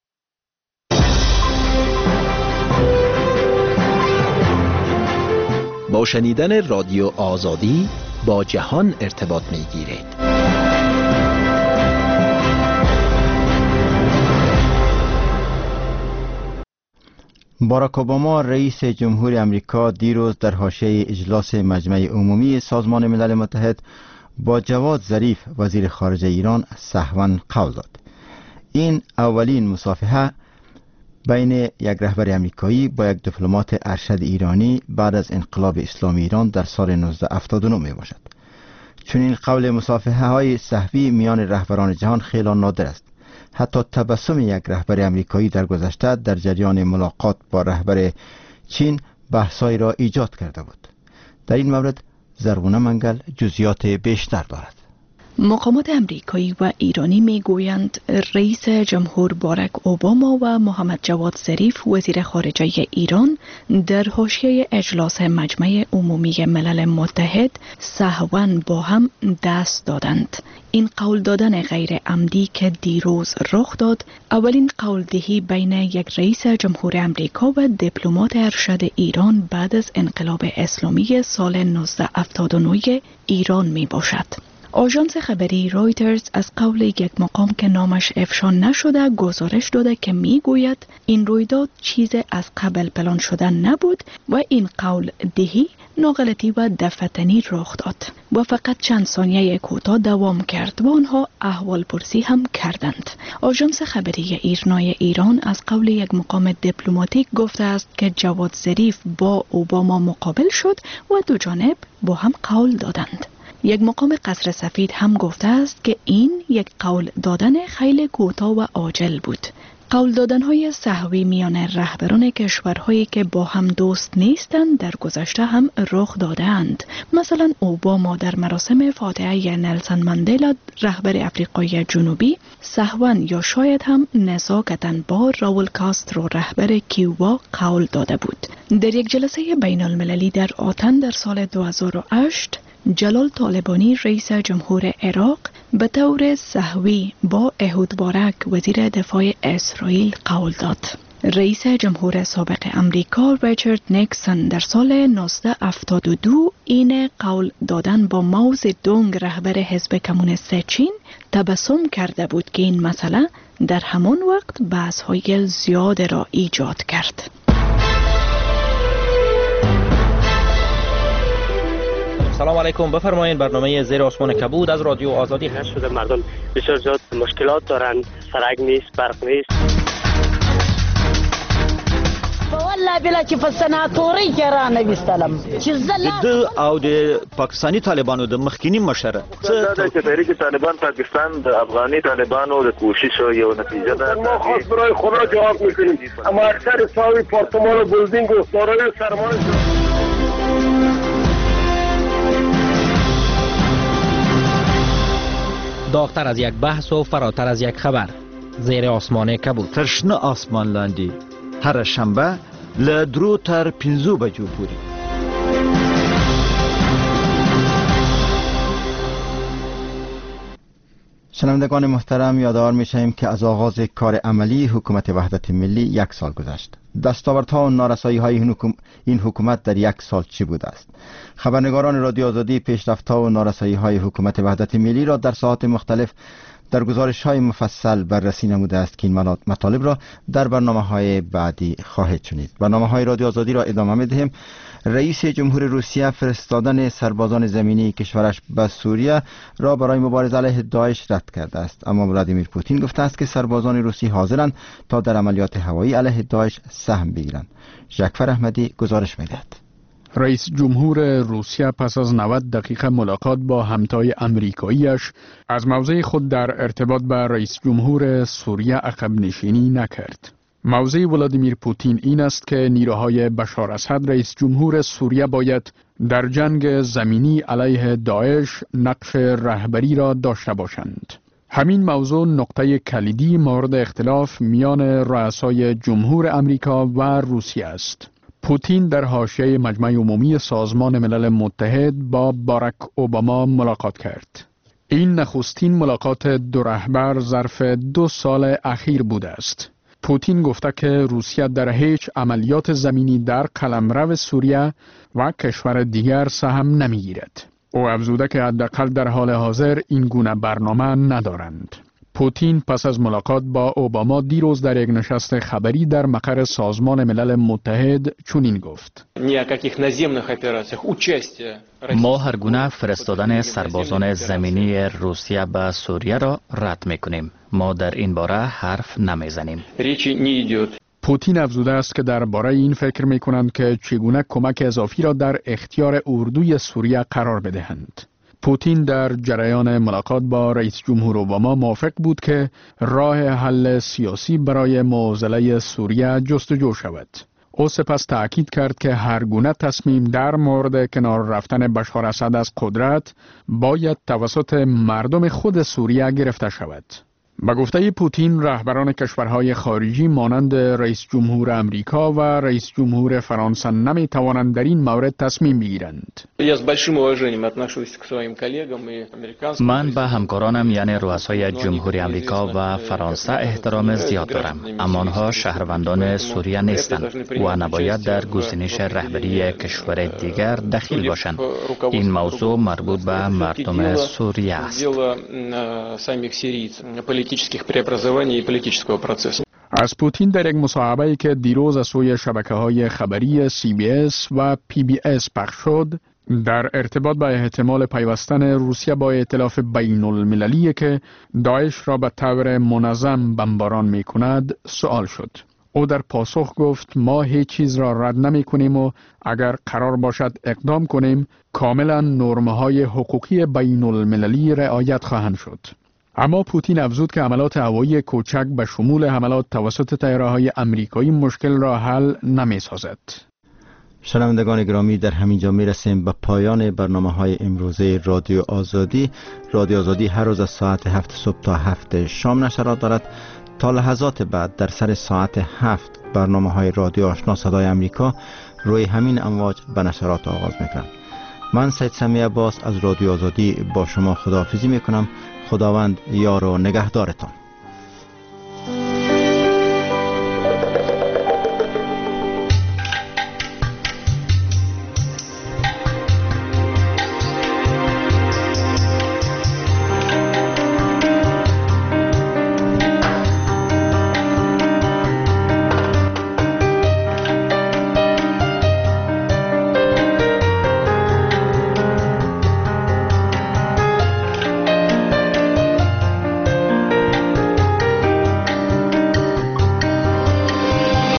با شنیدن رادیو آزادی با جهان ارتباط میگیرید. باراک اوباما رئیس جمهور امریکا دیروز در حاشیه اجلاس مجمع عمومی سازمان ملل متحد با جواد ظریف وزیر خارجه ایران سهواً قول داد. این اولین مصافحه بین یک رهبر امریکایی با یک دیپلمات ارشد ایرانی بعد از انقلاب اسلامی ایران در سال نوزده هفتاد و نه می باشد. چون این قول مصافحه های صحفی میان رهبران جهان خیلی نادر است. حتی تبسم یک رهبر امریکایی در گذشته در جریان ملاقات با رهبر چین بحثایی را ایجاد کرده بود. در این مورد زرغونه منگل جزئیات بیشتر دارد. مقامات امریکایی و ایرانی می گویند رئیس جمهور باراک اوباما و محمد جواد ظریف وزیر خارجه ایران در حاشیه اجلاس مجمع عمومی ملل متحد سهواً با هم دست دادند. این قول دادن غیر عمدی که دیروز رخ داد اولین قول دهی بین یک رئیس جمهور امریکا و دیپلمات ارشد ایران بعد از انقلاب اسلامی سال نوزده هفتاد و نه ایران می باشد. آژانس خبری رویترز از قول یک مقام که نامش افشا نشده گزارش داده که می گوید این رویداد چیز از قبل پلان شده نبود و این قول دهی ناغلطی و دفتنی رخ داد و فقط چند ثانیه کوتاه دوام کرد و آنها احوال پرسی هم کردند. آژانس خبری ایرنای ایران از قول یک مقام دیپلماتیک گفته است که جواد ظریف با اوباما مقابل شد و دو جانب با هم قول دادند. یک مقام قصر سفید هم گفته است که این یک قول دادن خیلی کوتاه و عاجل بود. قول دادن‌های سهوی میان رهبران کشورهایی که با هم دوست نیستند در گذشته هم رخ دادند. مثلا اوباما در مراسم فاتحه نلسون ماندلا رهبر آفریقای جنوبی سهواً یا شاید هم نزاکتاً با راول کاسترو رهبر کیوبا قول داده بود. در یک جلسه بین المللی در آتن در سال دو هزار و هشت جلال طالبانی رئیس جمهور عراق به طور سهوی با احود بارک وزیر دفاع اسرائیل قول داد. رئیس جمهور سابق امریکا ریچارد نیکسون در سال نوزده هفتاد و دو این قول دادن با ماو زدونگ رهبر حزب کمونیست چین تبسم کرده بود که این مسئله در همان وقت بحث‌های زیاد را ایجاد کرد. سلام علیکم، بفرمایید. برنامه زیر آسمان کبود از رادیو آزادی هست. شده مردم بسیار زیاد مشکلات دارند، سرک نیست، برق نیست. والله بلا چې په سناتوري کې را نویستلم چې زلا د او د پاکستانی طالبانو د مخکینی مشره څه چې تحریک طالبان پاکستان د افغاني طالبانو د کوشش یو نتیجه ده. ما خاص برای خدا جواب میکنیم، اما اکثر ساوی پارتمان و بلدینگ و دارای سرمایه داغتر از یک بحث و فراتر از یک خبر. زیر آسمان کبود. ترشنه آسمان لاندی هر شنبه له درو تر پنځو بجو پورې. شنوندگان محترم، یادآور می‌شویم که از آغاز کار عملی حکومت وحدت ملی یک سال گذشت. دستاوردها و نارسایی‌های این حکومت در یک سال چی بوده است؟ خبرنگاران رادیو آزادی پیشرفت‌ها و نارسایی‌های حکومت وحدت ملی را در ساعات مختلف در گزارش‌های مفصل بررسی نموده است که این مطالب را در برنامه‌های بعدی خواهید شنید. برنامه‌های رادیو آزادی را ادامه می‌دهیم. رئیس جمهور روسیه فرستادن سربازان زمینی کشورش به سوریه را برای مبارزه علیه داعش رد کرده است، اما ولادیمیر پوتین گفته است که سربازان روسی حاضرند تا در عملیات هوایی علیه داعش سهم بگیرند. جعفر احمدی گزارش می‌دهد. رئیس جمهور روسیه پس از نود دقیقه ملاقات با همتای امریکاییش از موضع خود در ارتباط با رئیس جمهور سوریه عقب نشینی نکرد. موضع ولادیمیر پوتین این است که نیروهای بشار اسد رئیس جمهور سوریه باید در جنگ زمینی علیه داعش نقش رهبری را داشته باشند. همین موضوع نقطه کلیدی مورد اختلاف میان رؤسای جمهور امریکا و روسیه است. پوتین در حاشیه مجمع عمومی سازمان ملل متحد با باراک اوباما ملاقات کرد. این نخستین ملاقات دو رهبر ظرف دو سال اخیر بوده است. پوتین گفته که روسیه در هیچ عملیات زمینی در قلمرو سوریه و کشور دیگر سهم نمیگیرد. او افزوده که حداقل در حال حاضر این گونه برنامه ندارند. پوتین پس از ملاقات با اوباما دیروز در یک نشست خبری در مقر سازمان ملل متحد چنین گفت: ما هر گونه فرستادن سربازان زمینی روسیه به سوریه را رد می‌کنیم. ما در این باره حرف نمی‌زنیم. پوتین افزوده است که درباره این فکر می‌کنند که چگونه کمک اضافی را در اختیار اردوی سوریه قرار بدهند. پوتین در جریان ملاقات با رئیس جمهور اوباما موافق بود که راه حل سیاسی برای معضله سوریه جستجو شود. او سپس تأکید کرد که هر گونه تصمیم در مورد کنار رفتن بشار اسد از قدرت باید توسط مردم خود سوریه گرفته شود. با گفته پوتین، رهبران کشورهای خارجی مانند رئیس جمهور امریکا و رئیس جمهور فرانسه نمی توانند در این مورد تصمیم بگیرند. من به همکارانم یعنی رؤسای جمهوری امریکا و فرانسه احترام زیاد دارم، اما آنها شهروندان سوریه نیستند و نباید در گزینش رهبری کشور دیگر دخیل باشند. این موضوع مربوط به مردم سوریه است. از پوتین در یک مصاحبه‌ای که دیروز از سوی شبکه‌های خبری سی بی اس و پی بی اس پخش شد، در ارتباط با احتمال پیوستن روسیه با ائتلاف بین المللی که داعش را به طور منظم بمباران می کند سوال شد. او در پاسخ گفت ما هیچ چیز را رد نمی کنیم و اگر قرار باشد اقدام کنیم کاملا نرم‌های حقوقی بین المللی رعایت خواهند شد. اما پوتین افزود که حملات هوایی کوچک به شمول حملات توسط طیاره‌های آمریکایی مشکل را حل نمی‌سازد. شنوندگان گرامی، در همین جا می‌رسیم به پایان برنامه‌های امروزه رادیو آزادی. رادیو آزادی هر روز از ساعت هفت صبح تا هفت شام نشرات دارد. تا لحظات بعد در سر ساعت هفت برنامه‌های رادیو آشنا صدای آمریکا روی همین امواج به نشرات آغاز می‌کنند. من سید سمی عباس از رادیو آزادی با شما خداحافظی می‌کنم. خداوند یار و نگهدارتان.